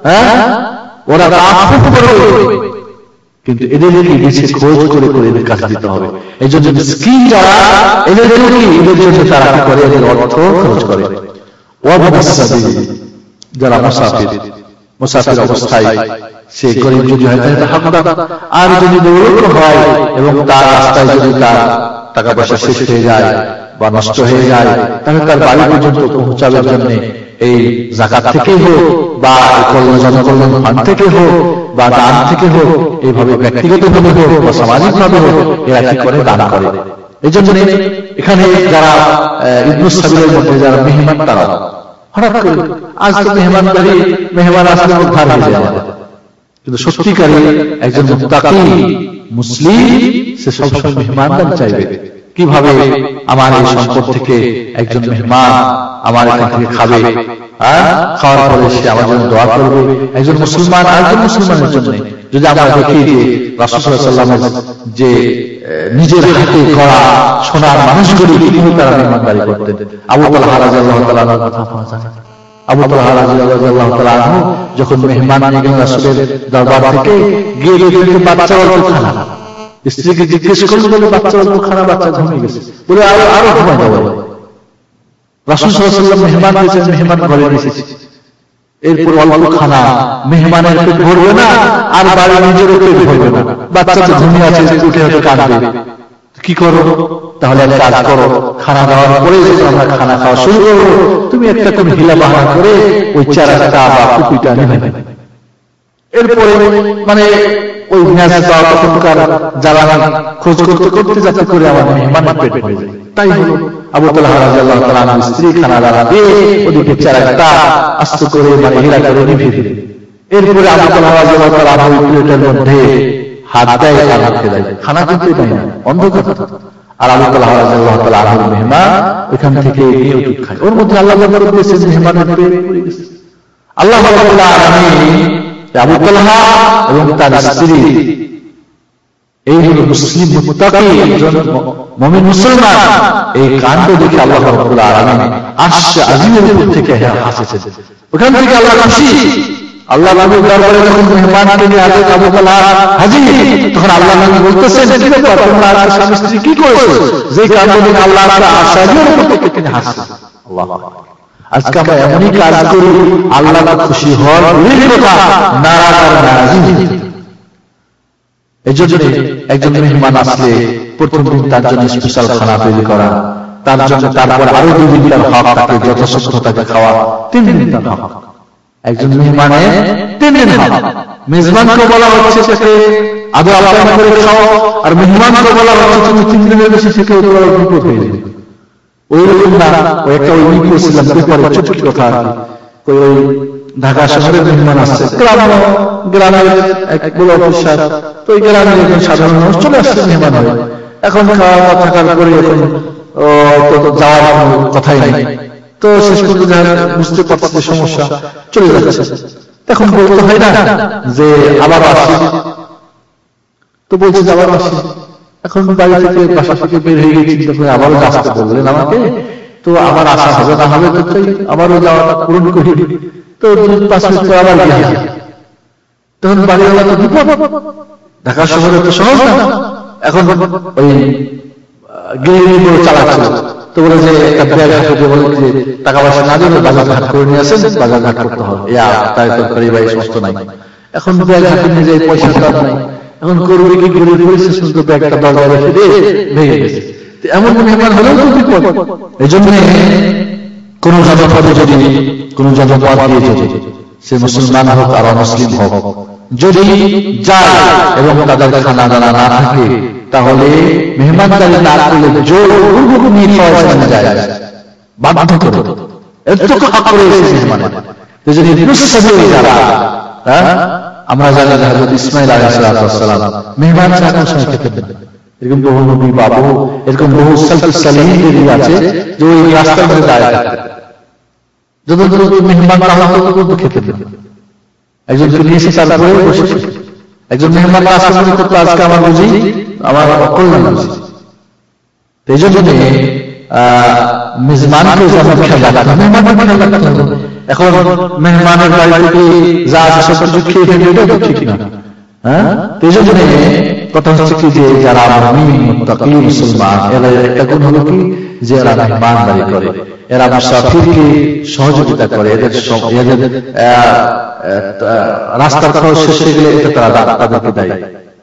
ওরা আফু করবে, কিন্তু এদেরকে বেশি খোঁজ করে করে এদের কাছে দিতে হবে। এই জন্য মিসকিন যারা, এদের জন্য তারা কি করে? এদের অর্থ খরচ করে। ওয়াবনাস সাবিল, যারা মুসাফির মুসাফির অবস্থায় সে গরিব যদি হয় তাহলে হামদান, আর যদি দৌড় হয় এবং তার রাস্তায় যদি তার টাকা পয়সা শেষ হয়ে যায় বা নষ্ট হয়ে যায়, তাহলে তার বাড়ি পর্যন্ত পৌঁছাবার জন্য এই যাকাত থেকে হোক বা জনকল্যাণ ফান্ড থেকে হোক বা দান থেকে হোক, এইভাবে ব্যক্তিগতভাবে হোক বা সামাজিকভাবে হোক, এরা কি করে? দান করে। এই জন্য এখানে যারা ইবনে সাবিলের মধ্যে যারা মেহমান, তারা হঠাৎ করে আজ তো মেহমান আসলে উদ্ধার হয়ে যায়, কিন্তু সত্যিকারী একজন মুত্তাকি মুসলিম সে সবসময় মেহমানদার চাইবে। কিভাবে আমার এই সম্পদ থেকে একজন মেহমান আমার এখান থেকে খাবে, খাওয়ার পরে সে আমার জন্য দোয়া করবে। একজন মুসলমান আরেকজন মুসলমানের জন্য যদি আমরা দেখি যে রাসূল সাল্লাল্লাহু আলাইহি ওয়াসাল্লাম যে নিজের হাতে করা সোনার মানুষগুলি কিভাবে তারা মেহমানদারি করতেন। আবু তালহা রাদিয়াল্লাহু তাআলা আনহুর কথা পাওয়া যায়। আবু তালহা রাদিয়াল্লাহু তাআলা আনহু যখন মেহমান নিয়ে গেলেন রাসূলের দরবার থেকে, গিয়ে দেখলেন বাচ্চা অল্প খানা। স্ত্রীকে জিজ্ঞেস করলেন, বলে বাচ্চা অল্প খানা, বাচ্চা ঘুমিয়ে গেছে, বলে আরো ঘুমাই দাও। রাসূল সাল্লাল্লাহু আলাইহি ওয়াসাল্লাম মেহমান দিয়েছেন, মেহমান ঘরে এসেছে, এরপর অল্প খানা, মেহমানের পেট ভরবে না আর বাড়ি নিজেরও পেট ভরবে না, বাচ্চা তো ঘুমিয়ে আছে, উঠে হয়তো কাঁদবে, কি করো? তাহলে এক কাজ করো, খানা দেওয়ার পরে যখন আমরা খানা খাওয়া শুরু করবো, তুমি একটা কোন হিলা বাহানা করে ওই চারাটা বা কুপিটা নেবে। এরপরে মানে ওই ন্যাজটা তখনকার জ্বালানা খোঁজ করতে করতে যাতে করে আমার মেহমানের পেট ভরে যায়। তাই হলো আবু তালহা রাদিয়াল্লাহু তাআলা আনহু স্ত্রী খানা দানা দিয়ে ওদিকে চারাটা আস্তে করে মানে হিলা করে নিভিয়ে দিলেন। এরপরে আবু তালহা রাদিয়াল্লাহু তাআলা আনহু প্লেটের মধ্যে হাত দেয়, খানা খেতে দেয়, খানা কিন্তু দেয় না, অন্ধকার। আর আবু তালহা রাদিয়াল্লাহু তাআলা আনহুর মেহমান ওইখান থেকে নিয়ে উঠে খায়। ওর মধ্যে আল্লাহ বরকত দিয়েছেন, মেহমানের পেট ভরে গেছে। আল্লাহ রাব্বুল আলামিন আবু তালহা এবং তার স্ত্রী, এই হলো মুসলিম মুত্তাকি একজন মুমিন মুসলমান, এই কাণ্ড দেখে আল্লাহ রাব্বুল আলামিন আরশ আজিমের উপর থেকে হাসিয়েছেন। ওখান থেকে আল্লাহ খুশি। আল্লাহ নবীর দরবারে যখন মেহমানকে নিয়ে হযরত আবু তালহা হাজির, তখন আল্লাহ নবী বলতেছেন, কি ব্যাপার তোমরা আর স্বামী স্ত্রী কি করেছো? যে কাণ্ড দেখে আল্লাহ তাআলা আরশ আজিমের উপর থেকে তিনি হাসছেন। আল্লাহু আকবার। আজকে আমরা এমনই কাজ করি, আল্লাহ খুশি হওয়ার কথা নারাজ আর নারাজি। এই জন্য একজন মেহমান আসলে প্রথম দিন তার জন্য স্পেশাল খানা তৈরি করা, তার জন্য তারপর আরো 2 দিন তার হক, তাকে যথাসাধ্য তাকে খাওয়া, 3 দিন তার হক। একজন মেহমানের 3 দিন হক। মেজবানকে বলা হচ্ছে তাকে আদো আপ্যায়ন করে খাওয়া, আর মেহমানকে বলা হচ্ছে তুমি 3 দিনের বেশি থেকে তোমার বিপদ হয়ে যাবে। ওই রকম না, ওই একটা ওই করছিলাম পেপারে ছোট কথা, ওই ঢাকা শহরের মেহমান আসছে, গ্রামের এক বড় অফিসার, তো ওই গ্রামের একজন সাধারণ মানুষ চলে আসছে মেহমান হয়ে। এখন খাওয়া থাকার পরে এখন যাওয়ার কথাই নেই, তো শেষ পর্যন্ত বুঝতে পারছে সমস্যা, চলে যাচ্ছে। এখন বলতে হয় না যে আবার আসি, তো বলছে আবার আসি। এখন বাড়ি থেকে বাসা থেকে বের হয়ে গিয়ে চিন্তা করে আবারও আসতে বললেন আমাকে, তো আবার আসা হবে না হবে, তো আবারও যাওয়াটা পূরণ করি, তো 5 মিনিট পর আবার গিয়ে তখন বাড়িওয়ালা তো বিপদ, ঢাকা শহরে তো সহজ না। এখন ওই গিয়ে চালাচ্ছিল, তো বলে যে একটা ব্যাগ হাতে বলে যে টাকা পয়সা না দিলে বাজার ঘাট করে নিয়ে আসেন, বাজার ঘাট করতে হবে, তাই তরকারি বাড়ি সমস্ত নাই। এখন ব্যাগ হাতে নিয়ে যায়, পয়সা কাজ নাই, এখন করবে কি করে করেছে, শুধু ব্যাগটা দরজা রেখে দিয়ে ভেঙে গেছে। এমন মেহমান হলেও তো বিপদ। এই জন্য কোন জনপদে যদি কোন জনপদ দিয়ে যদি সে মুসলমান হোক আর অমুসলিম হোক, যদি যায় এবং তাদের খানা দানা না থাকে, তাহলে মেহমানদারি না করলে জোর নিয়ে খাওয়া যায়, বাধ্য করে এত হক করে মেহমানের। যদি যারা আমরা জানি হযরত ইসমাঈল আলাইহিস সালাম মেহমান ছাড়া সময় খেতেন না। এরকম বহু নবী বা এরকম বহু সালফুস সালিহিন আছে যে ওই রাস্তার মধ্যে দাঁড়িয়ে থাকতেন, যতদূর মেহমান না হতো ততদূর খেতেন না। একজনকে নিয়ে এসে তারপরে বসে একজন মেহমান আসা মনে করতো আজকে আমার বুঝি আমার কল্যাণ বুঝি। এই জন্য মেজবানকে যেমন খেয়াল রাখা, মেহমানের খেয়াল রাখতে হবে। এখন মেহমানের বাড়ি থেকে যা আছে সব কিছু খেয়ে ফেলবে, এটা তো ঠিক না। এই জন্য কথা হচ্ছে কি যে যারা মুমিন মুত্তাকি মুসলমান, এরা একটা গুণ হলো কি যে এরা মেহমানদারি করে, এরা মুসাফিরকে সহযোগিতা করে, এদের রাস্তার খরচ শেষ হয়ে গেলে এটা তারা তাদেরকে দেয়।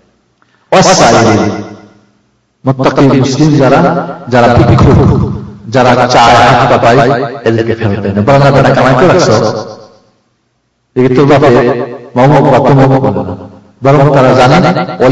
মুত্তাকি মুসলিম যারা ভিক্ষুক, যারা চায় হাত পাতায়, এদেরকে ফেরত দেয় না। বরং আপনারা কামাই করে রাখছো, এই তো বাপে বরং তারা জানেন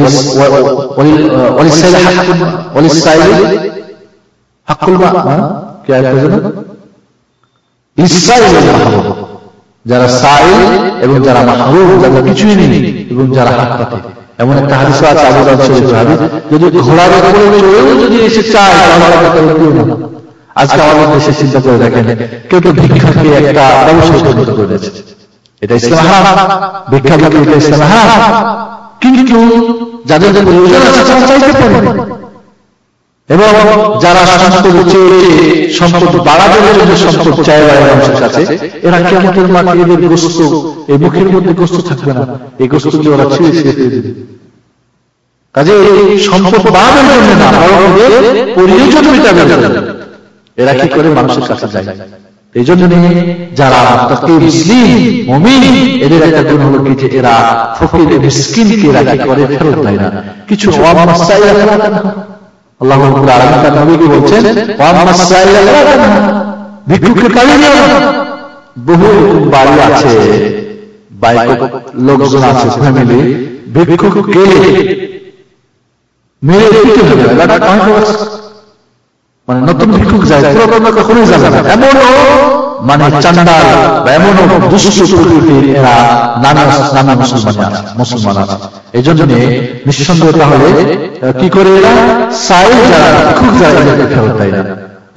যারা সাইল এবং যারা মাহরুম, যারা কিছুই নেই এবং যারা হাত পাতে। এমন একটা হাদিস আছে, আবু দাউদ শরীফের হাদিস, যদি ঘোড়ার উপরে চড়েও যদি এসে চায় তাহলে আজকে আমাদের দেশে চিন্তা করে দেখেন, কেউ তো ভিক্ষাকে একটা ব্যবসায় পরিণত করে দিয়েছে। এটা ইসলাম হারাম, ভিক্ষা বিক্রি এটা ইসলাম হারাম। কিন্তু যাদের প্রয়োজন আছে তারা চাইতে পারে, এবং যারা সম্পদ চেয়ে সম্পদ বাড়ানোর জন্য সম্পদ চায় মানুষের কাছে, এরা কিয়ামতের মাঠে এদের গোশত, এই মুখের মধ্যে গোশত থাকবে না, এই গোশতগুলো ওরা ছিঁড়ে ছিঁড়ে দিয়ে দেবে। কাজে সম্পদ বাড়ানোর জন্য না, বরং প্রয়োজন মেটানোর জন্য এরা কি করে মানুষের কাছে যায়। এই জন্য যারা মুসলিম মুমিন, এদের একটা গুণ হলো কি যে এরা ফকির মিসকিনকে এরা কি করে ফেরত দেয় না। কিছু আল্লাহ রাব্বুল আলামিন তার নবীকে বলছেন, ভিক্ষুকের কাজে নিও না। বহু বাড়ি আছে, লোকজন আছে, ফ্যামিলি, ভিক্ষুক গেলে মেরে দিতে হবে, মানে নতুন ভিক্ষুক যায়, পুরাতন কখনোই যাবে না। এমনও মানে চান্ডাল বা এমনও দুষ্ট প্রকৃতির এরা নানা মুসলমান আছে। এই জন্য নিঃসন্দেহ তাহলে কি করে এরা সাইল যারা ভিক্ষুক যারা এদেরকে ফেরত দেয় না।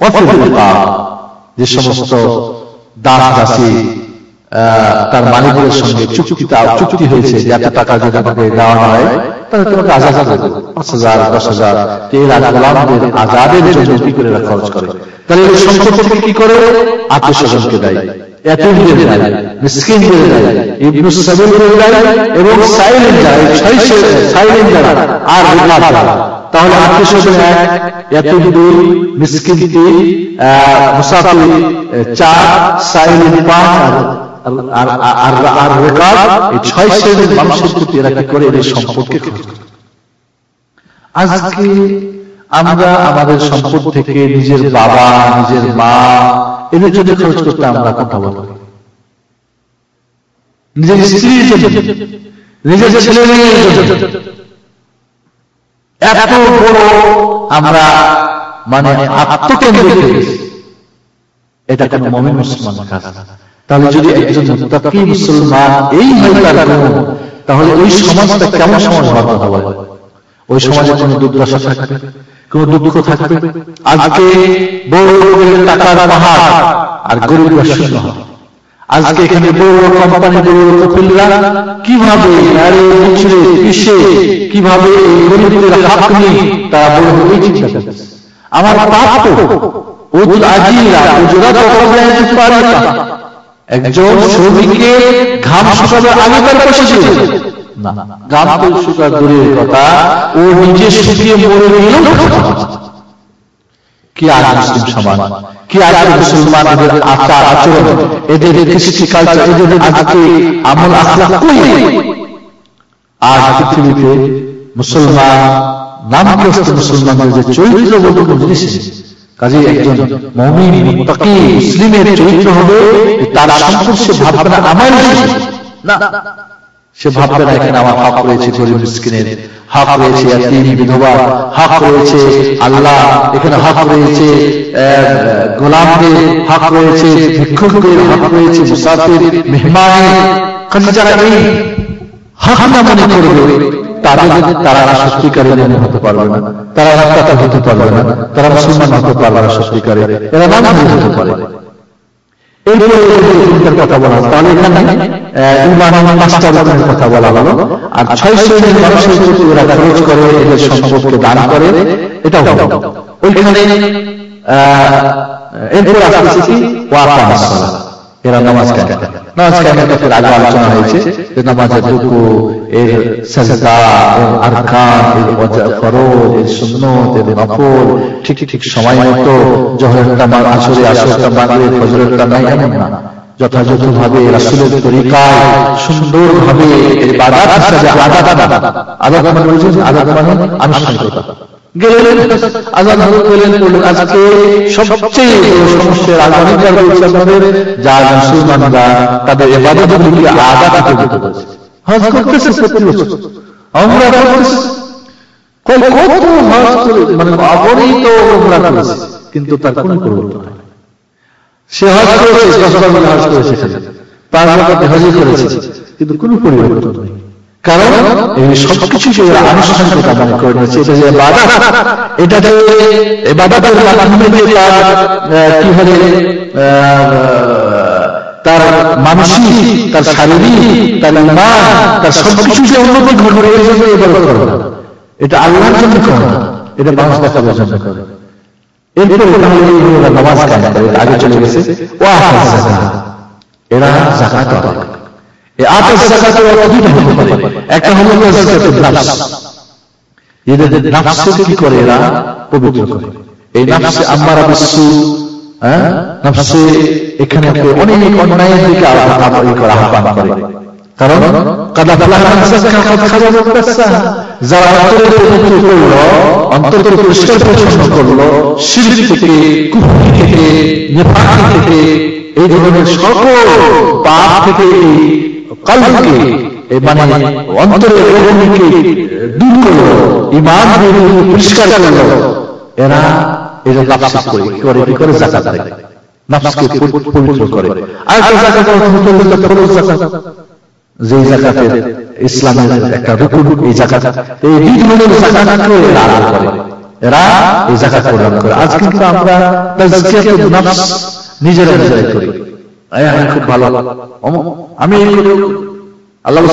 যে সমস্ত দাস দাসী তার মালিকের সঙ্গে চুক্তি হয়েছে যে এত টাকা যদি আমাকে দেওয়া হয় তাহলে তোমাকে আজাদ করবে, 5,000 10,000, এরা গোলামদের আজাদের জন্য কি করে খরচ করে। তাহলে এই সম্পত্তি কি করে আত্মীয়স্বজনকে দেয়, এতিমদের দেয়, মিসকিনদের দেয়, ইবনে সাবিলদের দেয়, এবং সাইলেন্ট যারা আর রিকাব যারা। তাহলে আত্মীয়স্বজন 1, এতিম 2, মিসকিন 3, মুসাফির 4, সাইলেন্ট 5 আর রিকাব, এই 6 শ্রেণীর মানুষের প্রতি এরা কি করে এই সম্পদকে খরচ করে। আজকে আমরা আমাদের সম্পদ থেকে নিজের বাবা, নিজের মা, এদের জন্য খরচ করতে আমরা কথা বলি, নিজের স্ত্রীর জন্য, নিজের ছেলে মেয়ের জন্য। এত বড় আমরা মানে আত্মকেন্দ্রিক হয়ে গেছি, এটা কোন মুমিন মুসলমান কাজ না। তাহলে যদি একজন মুত্তাকি মুসলমান এই হয় তার গুণ, তাহলে ওই সমাজটা কেমন সমাজ হবে? ওই সমাজে কোনো দুর্দশা থাকবে, কোন দুঃখ থাকবে? আজকে বড় টাকার পাহাড় আর গরিবরা শূন্য হবে। আজকে এখানে বড় কোম্পানি, বড় কপিলরা কিভাবে কিভাবে গরিবদের হাত নিয়ে তারা বড় হয়ে চিন্তা করছে। আমার প্রাপ্য একজন শ্রমিকের ঘাম শুকানোর আগে তার পয়সা ছিল না, ঘাম তো শুকা দূরের কথা, ও নিজে শুকিয়ে মরে গেল। কি আজ মুসলিম সমাজ, কি আজ মুসলমান, এদের আচার আচরণ, এদের কৃষ্টি কালচার, এদের আজকে আমল আখলাক কই? আজ পৃথিবীতে মুসলমান নামগ্রস্ত মুসলমানদের যে চরিত্র বলতে কোন জিনিস নেই। কাজে একজন মুমিন মুত্তাকি মুসলিমের চরিত্র হবে তার সম্পর্কে ভাববে না আমার না, সে ভাববে না এখানে আমার হক রয়েছে, গরিব মিসকিনের হক রয়েছে, এতিম বিধবা হক রয়েছে, আল্লাহ এখানে হক রয়েছে, গোলামদের হক রয়েছে, ভিক্ষুকদের হক রয়েছে, মুসাফির মেহমান। যারা এই হক না মনে করবে তারা সত্যিকারের মনে হতে পারবে না, তারা রাস্তাটা হতে পারবে না, তারা মুসলমান হতে পারবে না সত্যিকারে, এরা নাম হতে পারে। এরপরে কথা বলা, তাহলে এখানে ইমানের 5টা রকমের কথা বলা হলো। আর 6 শ্রেণীর মানুষের প্রতি ওরা খরচ করে, এদের সম্পদকে দান করে, এটাও হলো ওইখানে। এরপরে আসছে কি ওয়াকামাস সালাত, এরা নামাজ কায়েম করে। নামাজ কায়েমের ক্ষেত্রে আগে আলোচনা হয়েছে যে নামাজের রুকু, এর সাজদা, এর আরকান, এর ফরজ, এর সুন্নত, এর নফল ঠিক সময় মতো জোহরের নামাজ, আসরের নামাজ, ফজরের নামাজ, এমন না যথাযথভাবে রাসূলের তরিকায় সুন্দরভাবে ইবাদত হিসেবে আযান মানে বুঝুন, আযান মানে আনুষ্ঠানিকতা। গেলেন আযান হলেন, বললেন আজকে সবচেয়ে বড় সমস্যা আযানের বলছে আপনাদের যা মুসলমানরা তাদের ইবাদতগুলোকে আযান থেকে করেছে। হজ করতেছে প্রতি বছর, আমরা করতেছি, কত হজ করে মানে অগণিত উমরা করেছে, কিন্তু তার কোনো পরিবর্তন হয়। সে হজ করেছে, 10 বার মিলে হজ করেছে, 5 রাকাতে হজ করেছে, কিন্তু কোনো পরিবর্তন নেই। কারণ এই সবকিছু আনুষ্ঠানিকতা মনে করে নিয়েছে। এটা যে ইবাদত, এটা যে ইবাদতের মাধ্যমে যে কি হবে তার মানসিক, তার শারীরিক, তার ঈমান, তার সবকিছু যে উন্নতি ঘটবে এই জন্য ইবাদত করে না। এটা আল্লাহর জন্য করে না, এটা মানুষ দেখাবার জন্য করে। এরপরে নামাজ কায়েম করে, আগে চলে গেছে এরা যাকাত আদায় করে। এই আতাস যাকাতের অর্থ দুটো হতে পারে। একটা হলো যাকাতুন নাফস, এদের নাফসকে কি করে এরা পবিত্র করে। এই নাফসে আম্মারা বিসু, নাফসে এখানে অনেক অন্যায়ের দিকে আহ্বান করে। কারণ কাদা ফালাহা মান যাক্কাহা ফাকাদ খাবা মান দাসসাহা, যারা অন্তরকে পবিত্র করলো, অন্তরকে পরিষ্কার পরিচ্ছন্ন করলো শিরক থেকে, কুফর থেকে, নিফাক থেকে, এই ধরনের সকল পাপ থেকে, এই কলবকে মানে অন্তরের অগ্নিকে দূর করলো, ঈমান পরিষ্কার করলো, এরা এটা নাফস করে কি করে যাকাত দেয়, নাফসকে পবিত্র করে। আর যাকাত হলো ফরজ যাকাত, যে যাকাতের ইসলামের একটা রুকুন এই যাকাত। এই দুই ধরনের যাকাতকে এরা আদায় করে, এরা এই যাকাত প্রদান করে। আজ কিন্তু আমরা তাজকিয়াতুন নাফস নিজেরা করি। আমি খুব ভালো, আমি আল্লাহ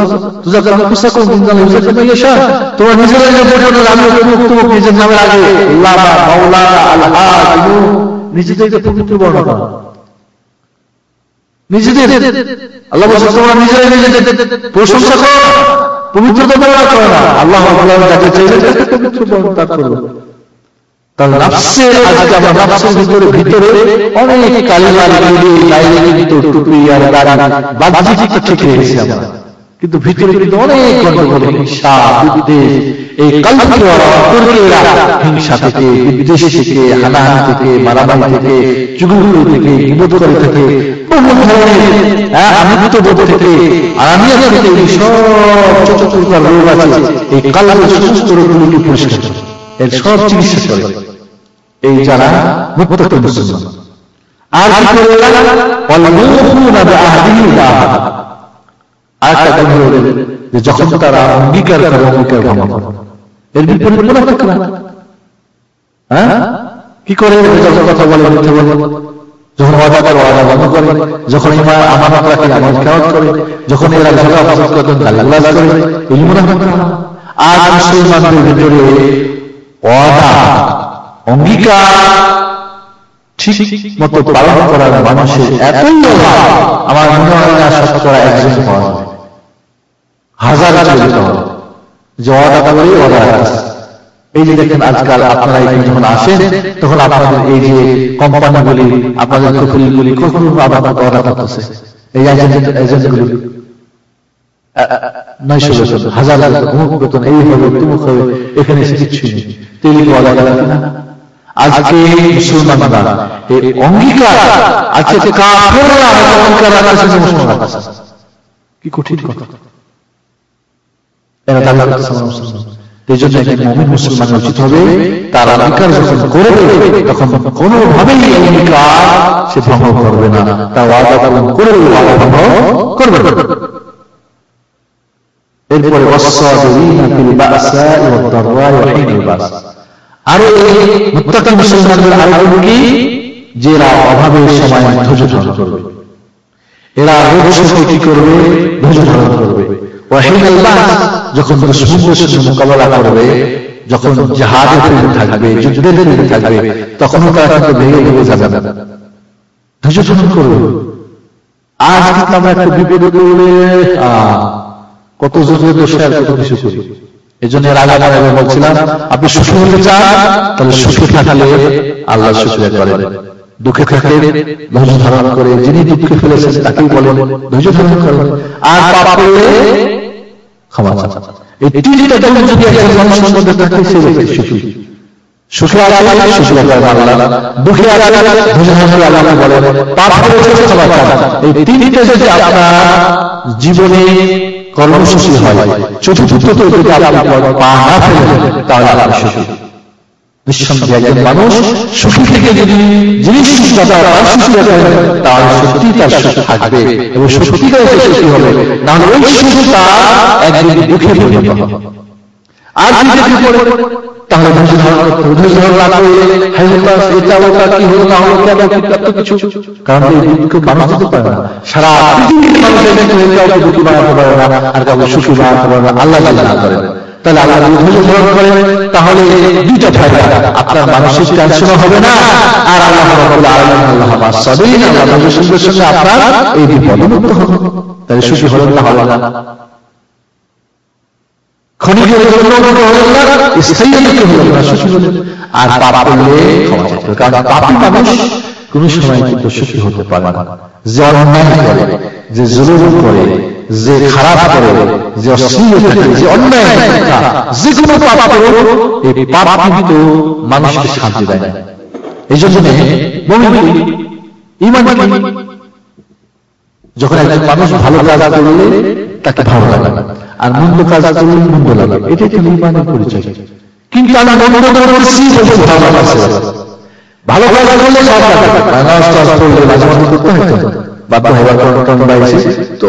তোমার নিজেরা নিজের নামের আগে নিজেদেরকে পবিত্র বর্ণনা করো, নিজেদের আল্লাহ তোমরা নিজেরাই নিজেদের প্রশংসা করো, পবিত্রতা বর্ণনা করো না। আল্লাহ যাকে চাইলে তাকে পবিত্র বর্ণনা করো। তাহলে নাফসের আজকে আমরা নাফসের ভিতরে অনেক কালিমা টুপি আর বাহ্যিক ঠিক রেখেছি আমরা, কিন্তু ভিতরে কিন্তু অনেক গন্ডগোল, হিংসা, বিদ্বেষ, এই কলবকে হিংসা থেকে, বিদ্বেষ থেকে, হানাহানি থেকে, মারামারি থেকে, চুগলি থেকে, গীবত করে থেকে, আমিত্ববোধ থেকে, আরামিয়া থেকে, এই সব চতুর্থ রোগ আছে। এই কলবের সমস্ত রোগগুলোকে পরিষ্কার করে, এর সব চিকিৎসা করে এই যারা মুত্তাকি মুসলমান। আর আরেকটা কথা হলো যে যখন তারা অঙ্গীকার করে, অঙ্গীকার ভঙ্গ করে, এর বিপরীত মুনাফিক না। কি করে? যখন কথা বলে মিথ্যা বলে, যখন ওয়াদা করে ওয়াদা ভঙ্গ করে, যখন আমানত রাখে আমানত খেয়ানত করে, যখন এরা ঝগড়া ফাসাদ করে গালাগালাজ করে, এই মুনাফিক না। আর মুসলমানদের ভিতরে ওয়াদা অঙ্গীকার ঠিক মতো পালন করার মানুষের এতই অভাব, আমার মনে হয় না শতকরা একজন পাওয়া যাবে, হাজার চলে যেতে হবে যে ওয়াদা করে ওয়াদা আছে। এই যে দেখেন আজকাল আপনারা এখানে যখন আসেন তখন আপনাদের এই যে কোম্পানিগুলি, আপনাদের কফিলগুলি কখন আবার ওয়াদা করতেছে, এই এজেন্টগুলি 900 হাজার অমুক বেতন, এই হবে তুমুক হবে, এখানে এসে কিচ্ছু নেই, তেলি ওয়াদা করে না। আজকে মুসলমানরা এই অঙ্গীকার, আজকে কাফেররা অঙ্গীকার রাখছে মুসলমানরা, কি কঠিন কথা। এরা দাবি করতেছে মুসলমান। এই জন্য মুমিন মুসলমানের উচিত হবে তার অঙ্গীকার যখন করবে তখন কোনোভাবেই অঙ্গীকার সে ভঙ্গ করবে না, তার ওয়াদা পালন করবে, ওয়াদা ভঙ্গ করবে না। এরপরে ওয়াসসাবিরিনা ফিল বাসাই ওয়াদ দাররাই ওয়া হিনাল বাস। আর এই মুত্তাকি মুসলমানদের আরেকটা কি, যে এরা অভাবের সময় ধৈর্য ধারণ করবে, এরা রোগ সময় কি করবে, ধৈর্য ধারণ করবে। ওয়া হিনাল বাস, যখন দুশমনদের সাথে মোকাবেলা করবে, যখন জিহাদের দিন থাকবে, যুদ্ধের দিন থাকবে, তখনও তারা কিন্তু ভেঙে ভেঙে যাবে না, ধৈর্য ধারণ করবে। আজ কিন্তু আমরা একটা বিপদে পড়লে কত জোরে তো শেয়ার কত কিছু করি। এই জন্য আগে বলছিলাম, আপনি সুখী হতে চান তাহলে সুখী থাকলে আল্লাহ শুকরিয়া করেন, দুঃখে থাকে ধৈর্য ধারণ করে, যিনি দুঃখে ফেলেছেন তাকেই বলেন ধৈর্য ধারণ করেন, আর পাপ করলে ক্ষমা চান। এই তিনটা গুণ যদি একজন মানুষের মধ্যে থাকে সে ব্যক্তি সুখী। সুখে আছে শুকরিয়া করেন আল্লাহ, দুঃখে আছে ধৈর্য ধারণ করে আল্লাহকে বলেন, পাপ করেছে ক্ষমা চান। এই তিনটা যদি আপনার জীবনে কর্মসূচি হয়, চতুর্থ যদি আপনি পা না ফেলেন তাহলে আপনি সুখী। নিঃসন্দেহে একজন মানুষ সুখী থেকে যদি জিনিস তাহলে সত্যি তার সুখ থাকবে এবং সত্যিকার সুখী হবে, না হলে ওই সুখটা একদিন দুঃখে পরিণত হবে। আর তাহলে ধৈর্য ধারণ করতে হবে, ধৈর্য ধারণ না করলে এটা ওটা কি হলো না হলো কেন এত কিছু, কারণ এই দুঃখ মানুষ দিতে পারে না। সারা পৃথিবীর মানুষের কাউকে দুঃখী বানাতে পারে না, আর কাউকে সুখী বানাতে পারে না আল্লাহ না করেন। তাহলে আল্লাহ ধৈর্য ধারণ করেন, তাহলে দুইটা ফায়দা, আপনার মানসিক টেনশনও হবে না, আর আল্লাহ রাব্বুল আলামিন আল্লাহ সাবিন আল্লাহ ধৈর্যের সঙ্গে আপনার এই বিপদমুক্ত হবে। তাহলে সুখী হলেন না হলো না, ক্ষণিকের জন্য হলেন না, স্থায়ী হলেন না, সুখী হলেন। আর পাপ করলে ক্ষমা চাইতে হবে, কারণ পাপী মানুষ কোন সময় কিন্তু সুখী হতে পারে না। যে অন্যায় করে, যে জুলুম করে, যে খারাপ করে, যে অশ্লীলতা করে, যে অন্যায় যে কোনো পাপ করে, এই পাপ কিন্তু মানুষকে শান্তি দেয় না। এই জন্য মুমিন ঈমান যখন একজন মানুষ ভালো কাজ করলে তাকে ভালো লাগে, আর মন্দ কাজ করলে মন্দ লাগে, এটাই তো ঈমানের পরিচয়। কিন্তু আমি মন্দ করছি ভালো লাগছে, ভালো কাজ করলে সব লাগে, নামাজ টাজ পড়লে মাঝে মাঝে করতে হয় তো বাধ্য হওয়ার টন বাইছে তো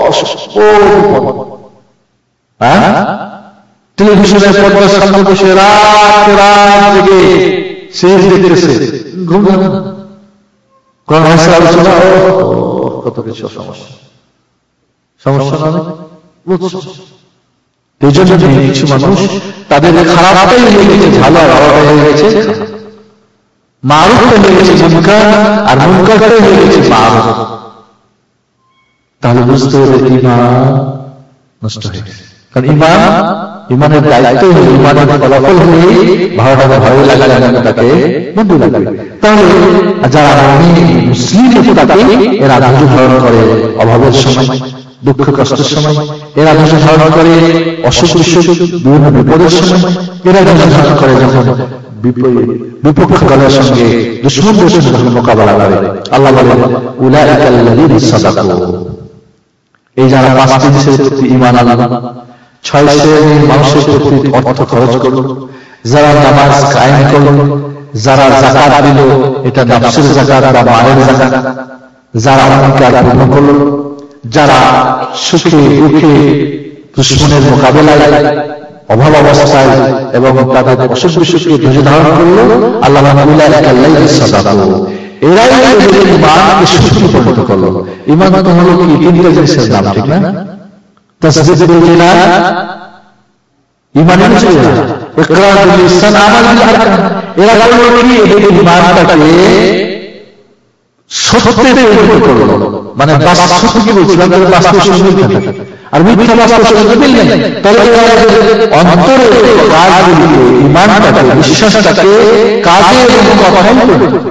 টেলিভিশনের পর্দার সামনে বসে রাত জেগে শেষ দেখতেছে, ঘুম না, কোন আলোচনা কত কিছু সমস্যা না। এই জন্য কিছু মানুষ তাদের খারাপটাই হয়ে গেছে ভালো, আর হয়ে গেছে মারুফটা হয়ে গেছে মুনকার, আর মুনকারটাই হয়ে গেছে মারুফ। তাহলে বুঝতে হবে ঈমান নষ্ট হয়ে গেছে। কারণ ঈমানের দায়িত্ব হলো, ঈমানের ফলাফল হলে ভালোটাকে ভালো লাগালে তাকে মন্দ লাগবে। তাহলে যারা মুসলিম তাকে এরা ধৈর্য ধারণ করে অভাবের সময়, দুঃখ কষ্টের সময়, এরা ধৈর্য ধারণ করে অসুখ বিসুখ বিভিন্ন বিপদের সময়, এরা ধৈর্য ধারণ করে যখন বিপক্ষ দলের সঙ্গে দুশমনদের সঙ্গে যখন মোকাবেলা করে। আল্লাহ বলেন উলাইকা আল্লাযীনা সাদাকু, এই যারা 5 জিনিসের প্রতি ঈমান আনলো, 6 শ্রেণীর মানুষের প্রতি অর্থ খরচ করলো, যারা নামাজ কায়েম করলো, যারা যাকাত দিল, এটা নফসের যাকাত বা মালের যাকাত, যারা মুনকার পূর্ণ করলো, যারা সুখে দুঃখে দুশমনের মোকাবেলায় অভাব অবস্থায় এবং তাদের অসুখ বিসুখকে ধৈর্য ধারণ করলো, আল্লাহ উলাইকা আল্লাযীনা সাদাকু, এরাই ঈমানকে সত্যি পরিণত করলো। ঈমান তো হলো কি 3টা জিনিসের নাম, ঠিক না? তাসদীক বিল জানান, ঈমানের ছিল ইকরার বিল লিসান, আমাল বিল আরকান। এরা বলল কি এই ঈমানটাকে সত্যে পরিণত করলো, মানে বাস্তব কি বলছিলাম, বাস্তব সঙ্গে থাকে আর মিথ্যা বাস্তব সঙ্গে মিল নেই। তাহলে অন্তরের কাজগুলিকে, ঈমানটাকে, বিশ্বাসটাকে কাজে এবং কথায় পরিণত করে।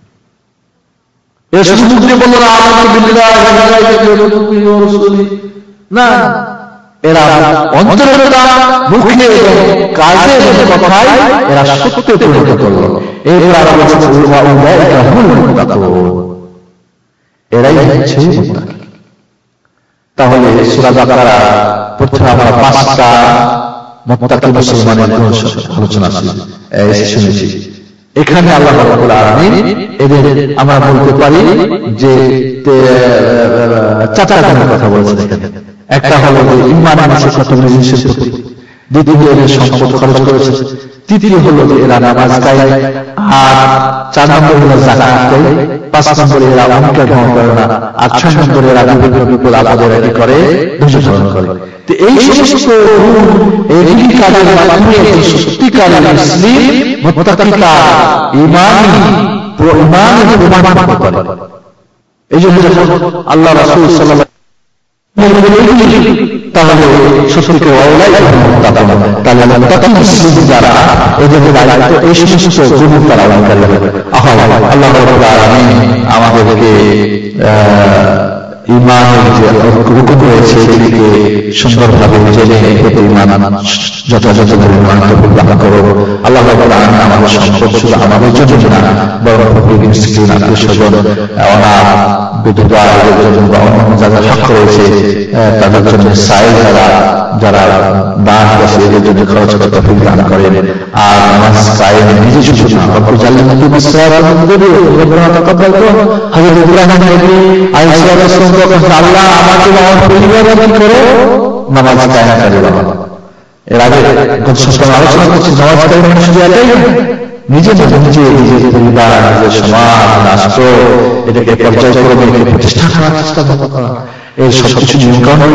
এর শুধু মুখ দিয়ে বলল না আমানতু বিল্লাহি ওয়া মালাইকাতিহি ওয়া রাসূলিহি, না, এরা অন্তরের মুখে এবং কাজে এবং কথায় এরা সত্যে পরিণত করলো। এরপর আরো বলছে উলাইকা হুমুল মুত্তাকুন, এরাই হচ্ছে মুত্তাকি। তাহলে সূরা বাকারা প্রথমে আমরা 5টা মুত্তাকি মুসলমানের গুণ আলোচনা শুনেছি। এখানে আল্লাহ রাব্বুল আলামিন এদের আমরা বলতে পারি যে 4টা গুণের কথা বলেছেন এখানে। একটা হলো যে ঈমান আছে কত জিনিসের প্রতি, দ্বিতীয় এদের সম্পদ খরচ করেছে, তৃতীয় হলো যে এরা নামাজ কায়েম, আর 4 নম্বর হলো যাকাত দেয়, 5 নম্বরে এরা মুনকার গ্রহণ করে না, আর 6 নম্বরে এরা বিভিন্ন বিপদ আপদের কি করে ধৈর্য ধারণ করে। তো এই সমস্ত এই কাজের মাধ্যমে সত্যিকারের মুসলিম মুত্তাকিরা ঈমানের প্রমাণ করতে পারে। এই জন্য যখন আল্লাহ রাসূল সাল্লাল্লাহু আলাইহি ওয়াসাল্লাম তাহলে সত্যিকে যারা এদের দায়িত্ব এই সমস্ত গুণ তারা অধিকারী হবে। আল্লাহ রাব্বুল আলামিন আমাদেরকে ইমানের যে রুকন রয়েছে এদিকে সুন্দরভাবে জেনে ইমান যথাযথভাবে দান করো। আল্লাহ রাব্বুল আলামিন আমাদের সম্পদ শুধু আমাদের জন্য না, বরং মিসকিন, আত্মীয়স্বজন, অনাথ, বিধবা, যারা সাক্ষ্য রয়েছে তাদের জন্য সাইল যারা দান আছে এদের জন্য খরচ করতে দান করেন। আর নামাজ কায়েম নিজে শুধু না, আল্লাহ আমাকে আমার পরিবার করো নামাজ কায়েম করে দেওয়া। এর আগে আলোচনা করছি নামাজ কায়েম শুধু এটাই নিজে নিজের পরিবার, নিজের সমাজ, রাষ্ট্র এটাকে পর্যায়ক্রমে প্রতিষ্ঠা করার চেষ্টা করা, এর সবকিছু নিয়মকানুন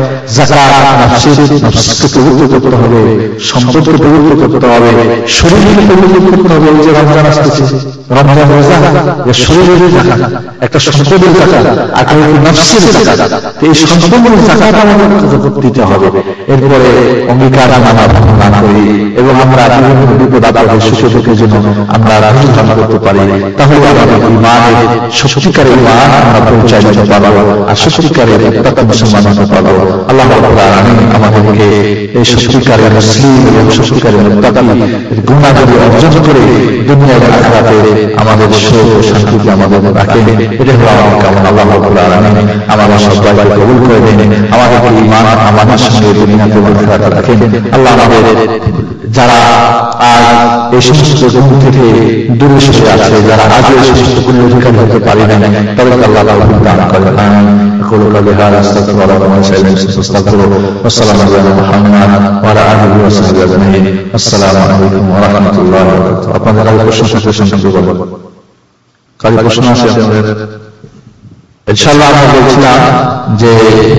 নফসকে পবিত্র করতে হবে, সম্পদকে পবিত্র করতে হবে, শরীরকে পবিত্র করতে হবে। যে রমজান আসতেছে, রমজান রোজা শরীরের জাকাত, একটা সম্পদের জাকাত, আর নফসের জাকাত। এই সম্পদের জাকাত আমাদের দিতে হবে। এরপরে অঙ্গীকার না করি এবং আমরা বিভিন্ন বিপদ আপদের সুখে দুঃখের জন্য আমরা ধারণ করতে পারি, তাহলে আমাদের ইমানের সত্যিকারের ইমান আমরা পৌঁছায় যেতে পারবো আর সত্যিকারের মুসলমান হতে পারবো। আল্লাহ রাব্বুল আলামিন আমাদেরকে এই সত্যিকারের মুসলিম এবং সত্যিকারের মুত্তাকি গুণাবলী অর্জন করে দুনিয়া এবং আখিরাতে আমাদের সুখ ও শান্তিতে আমাদের রাখেন। এটা হলো আমার কামনা। আল্লাহ রাব্বুল আলামিন আমাদের সবাইকে কবুল করে দেন, আমাদেরকে ঈমান আমাদের সঙ্গে দুনিয়াতে এবং আখিরাতে রাখেন। আল্লাহ আমাদের যারা আজ এই সমস্ত গুণ থেকে দূরে সরে আছে, যারা আজও এই সমস্ত গুণের অধিকারী হতে পারে না, তাদেরকে আল্লাহ দান করেন। أقول قولي هذا أستغفر الله واستغفره والسلام على محمد وعلى آله وصحبه أجمعين। السلام عليكم ورحمة الله وبركاته। আপনাদের কাছে প্রশ্ন কারি প্রশ্ন আছে আপনাদের? ইনশাআল্লাহ আমরা বলছিলাম যে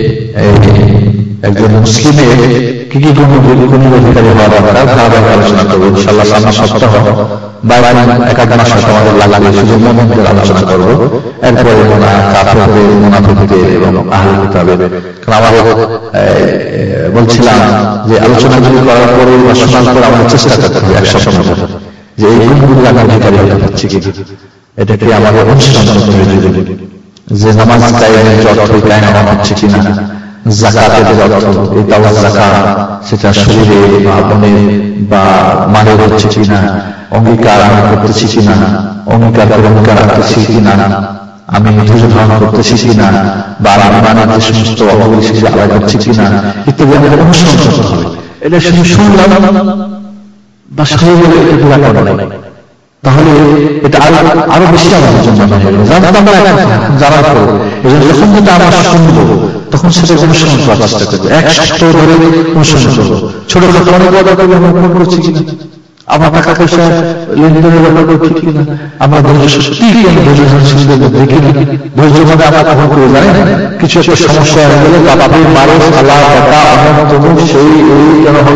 একজন মুসলিমের কি কি গুণের অধিকারী হওয়া দরকার ধারাবাহিক আলোচনা করবো ইনশাআল্লাহ। সামনে সপ্তাহ বা এক মাস আমাদের লাগবে শুধু মুমিনদের আলোচনা করবো। এরপরে কাফেরদের, মুনাফিকদের এবং আহলে কিতাবের। কারণ আমাদের বলছিলাম যে আলোচনাগুলি করার পরে বা শোনার পর আমাদের চেষ্টা করতে হবে এক সপ্তাহ যে এই গুণগুলি আমি অধিকারী হতে পারছি কি, এটাকে আমাদের অনুশীলন করতে হবে যে নামাজ কায়েমের অর্থ কায়েম হচ্ছে কিনা, যাকাতের অর্থ এই তাওয়াজ যাকাত সেটা শরীরে বা মনে বা মানে হচ্ছে কিনা, অঙ্গীকার আমি করতেছি কিনা, অঙ্গীকার রাখতেছি কিনা, আমি ধৈর্য ধারণ করতেছি কিনা, বা আমি মানার যে সমস্ত অবগুলি সেগুলি আদায় করছি কিনা ইত্যাদি আমাদের অনুসরণ করতে হবে। এটা শুধু শুনলাম বা সবাই বলে এটা পুরা করা নাই, তাহলে এটা আরো বেশি আমাদের জন্য জানার পর যখন যেটা আমরা শুনবো তখন সেটা অনুসরণ করার চেষ্টা করবো, এক সপ্তাহ ধরে অনুসরণ করবো। ছোটখাটো অনেক ব্যাপার করবো, আমরা মনে করছি কিনা, আমার টাকা পয়সা লেনদেনের ব্যাপার করছি কিনা, আমরা ধৈর্য দেখি না, ধৈর্য মানে আমরা কখন করে জানি কিছু একটা সমস্যা হয়ে গেলে বাপের মারে খালা কথা অনেক তমুক সেই এই কেন হলো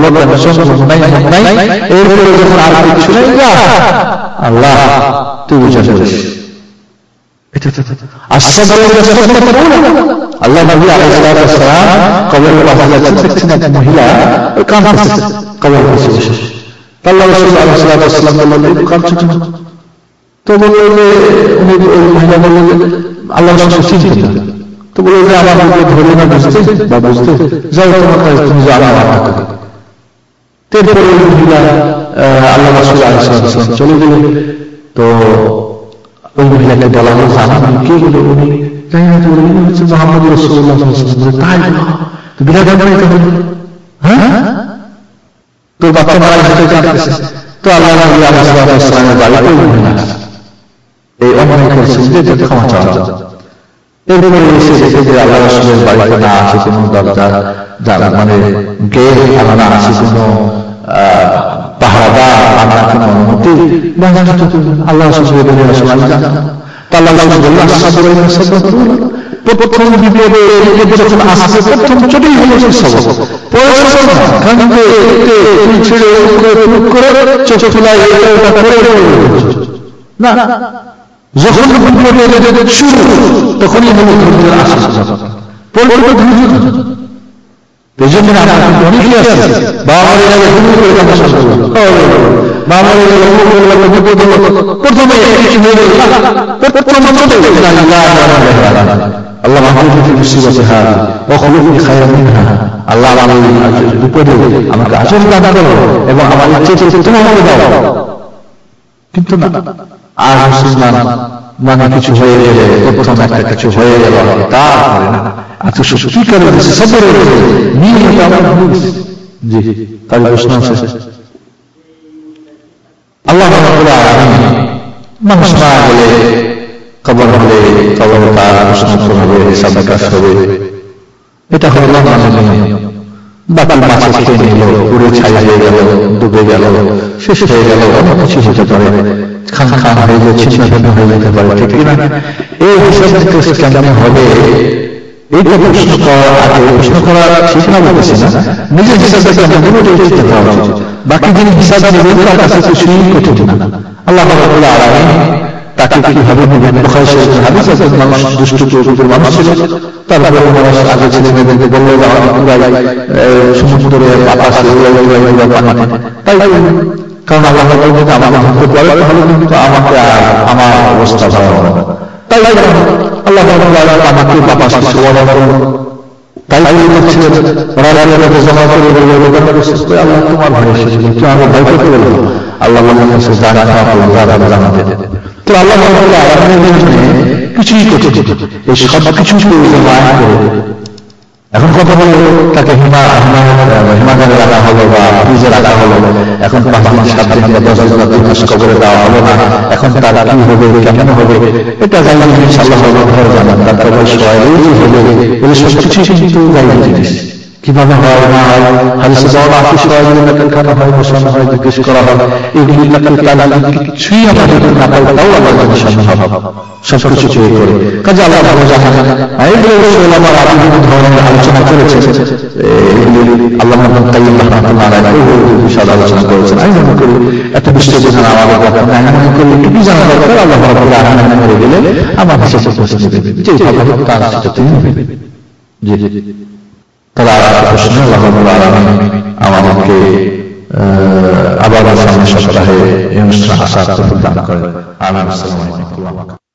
এরপরে যখন আর কিছু নেই আল্লাহ তুই বুঝা করিস। আল্লাহ নবী আলাইহিস সালাম কবরের পাশে যাচ্ছেন, দেখছেন এক মহিলা কাঁদছে কবরের পাশে বসে। আল্লাহ রাসূল আলাইহিস সালাম বললেন কাঁদছো কেন? তো বলল যে উনি ওই মহিলা বললেন আল্লাহ রাসূল চিনতেন না। তো বলল যে আমাকে ধরে না বুঝতে বা বুঝতে যাই তোমার কাছে তুমি জানো আমার কথা। তারপরে ওই মহিলা আল্লাহ রাসূল আলাইহিস সালাম চলে গেলেন। তো ওই মহিলাকে বলা হলো জানান কে বলে উনি জানি না, তো উনি হচ্ছে মুহাম্মদ রাসূলুল্লাহ সাল্লাল্লাহু আলাইহি ওয়াসাল্লাম। তাই তো বিরাট বানাইতে হবে, হ্যাঁ তোর বাচ্চা মারা গেছে কাঁদতেছে। তো আল্লাহ নবী আলাইহিস সালামের বাড়িতে ওই মহিলা এই অন্যায় করেছেন যে এটা ক্ষমা চাওয়া যায়। এরপরে এসে দেখে যে আল্লাহ রাসূলের বাড়িতে না আছে কোনো দরজা, যারা মানে গেট আলাদা আছে কোনো পাহারাদার, আমরা কোনো অনুমতি আল্লাহ রাসূল বললেন আল্লাহ রাসূল বললেন প্রথম বিপদে যখন আসছে প্রথম চটেই হয়েছে সবক পরে ছেড়ে করে চোখ খোলায় না, যখন বিপদে শুরু তখনই হলো ধৈর্যের আশা। এই জন্য আমরা অনেকেই আছে বাবা মারে যাবে হুমু করে কান্না শুরু করলো, বাবা মারে যাবে হুমু করে বিপদ হলো, প্রথমে কিছু হয়ে গেল, প্রথম আল্লাহ মাহফুজুল মুসিবতে হার ওয়া খুলুফি খায়রান মিনহা, আল্লাহ আমার বিপদে আমাকে আজর দান করো এবং আমার ইচ্ছে তুমি আমাকে দাও। কিন্তু না, আর মুসলমান মানে কিছু হয়ে গেলে, প্রথম একটা কিছু হয়ে গেল তারপরে না এত সত্যি করে দিচ্ছে সবর নিয়মিত আমার ভুল। জি তাহলে প্রশ্ন আছে আল্লাহ রাব্বুল আলামিন মানুষ না গেলে কবর হলে কবর তার প্রশ্ন হবে, হিসাব নিকাশ হবে, এটা হলো আল্লাহর নিয়ম। বাকি মাছে খেয়ে নিল, পুরো ছাই হয়ে গেল, ডুবে গেল, শেষ হয়ে গেল, অনেক কিছু হতে পারে, খান খান হয়ে গেল, ছিন্ন ভিন্ন হয়ে যেতে পারে, ঠিক কিনা? এই হিসাব নিকাশ কেমন হবে এইটা প্রশ্ন করার আগে, প্রশ্ন করা ঠিক না বলতেছি না, নিজের হিসাবটাকে আমরা পুরোটাই চিন্তা করা উচিত। বাকি যিনি হিসাব নেবেন তার কাছে কিছুই কঠিন না। আল্লাহ রাব্বুল আলামিন তাকে কিভাবে নেবেন? বুখারী শরীফের হাদিস আছে, মানুষ দুষ্ট প্রকৃতির মানুষ ছিল, তারপরে মানুষ আগে ছেলে মেয়েদেরকে বললো যে আমার সমুদ্রে বাতাসে তাই, কারণ আল্লাহ বলবেন আমাকে ধরতে পারে তাহলে কিন্তু আমাকে আমার অবস্থা ভালো হবে, তাই আল্লাহ আমাকে বাতাসে তাই করছিলেন। জমা করে আল্লাহ তোমার ভয় এসেছিল, আমি ভয় করতে বলবো, আল্লাহ জানাতে। তো আল্লাহ কিছুই করছে, এই সব কিছু এখন কথা হলো তাকে হিমাগারে রাখা হলো বা ফ্রিজে রাখা হলো, এখন 5 দিন 7 দিন বা 10 দিন বা 2 মাস কবরে দেওয়া হলো না, এখন তার কি হবে কেমন হবে এটা গাইব জিনিস, আল্লাহ ঘরে জানান, তার কবর হবে, এই সব কিছু কিন্তু গাইব জিনিস। কিভাবে হয় না হয় হাদিসে যাওয়া আফিস হয়, খানা হয়, বসানো হয়, জিজ্ঞেস করা হয়, এগুলি কিছুই আমাদের না পাই, তাও আল্লাহ সম্ভব সবকিছু চেয়ে করে। কাজে আল্লাহ ভালো জানেন। আমার বিভিন্ন ধরনের আলোচনা করেছেন, আল্লাহ বিশাল আলোচনা করেছেন। আমি মনে করি এত বিষয় জানা আমাদের দরকার না, আমি মনে করি এটুকুই জানা দরকার, আল্লাহ মরে গেলে আমার হিসেবে প্রশ্ন দেবেন, যেভাবে তার সেটা তিনি নেবেন। জি তাহলে প্রশ্ন আল্লাহ রাব্বুল আলামিন আমাদেরকে আবার সামনের সপ্তাহে এই অনুষ্ঠানে আসার তৌফিক দান করেন। আমিন। আসসালামু আলাইকুম।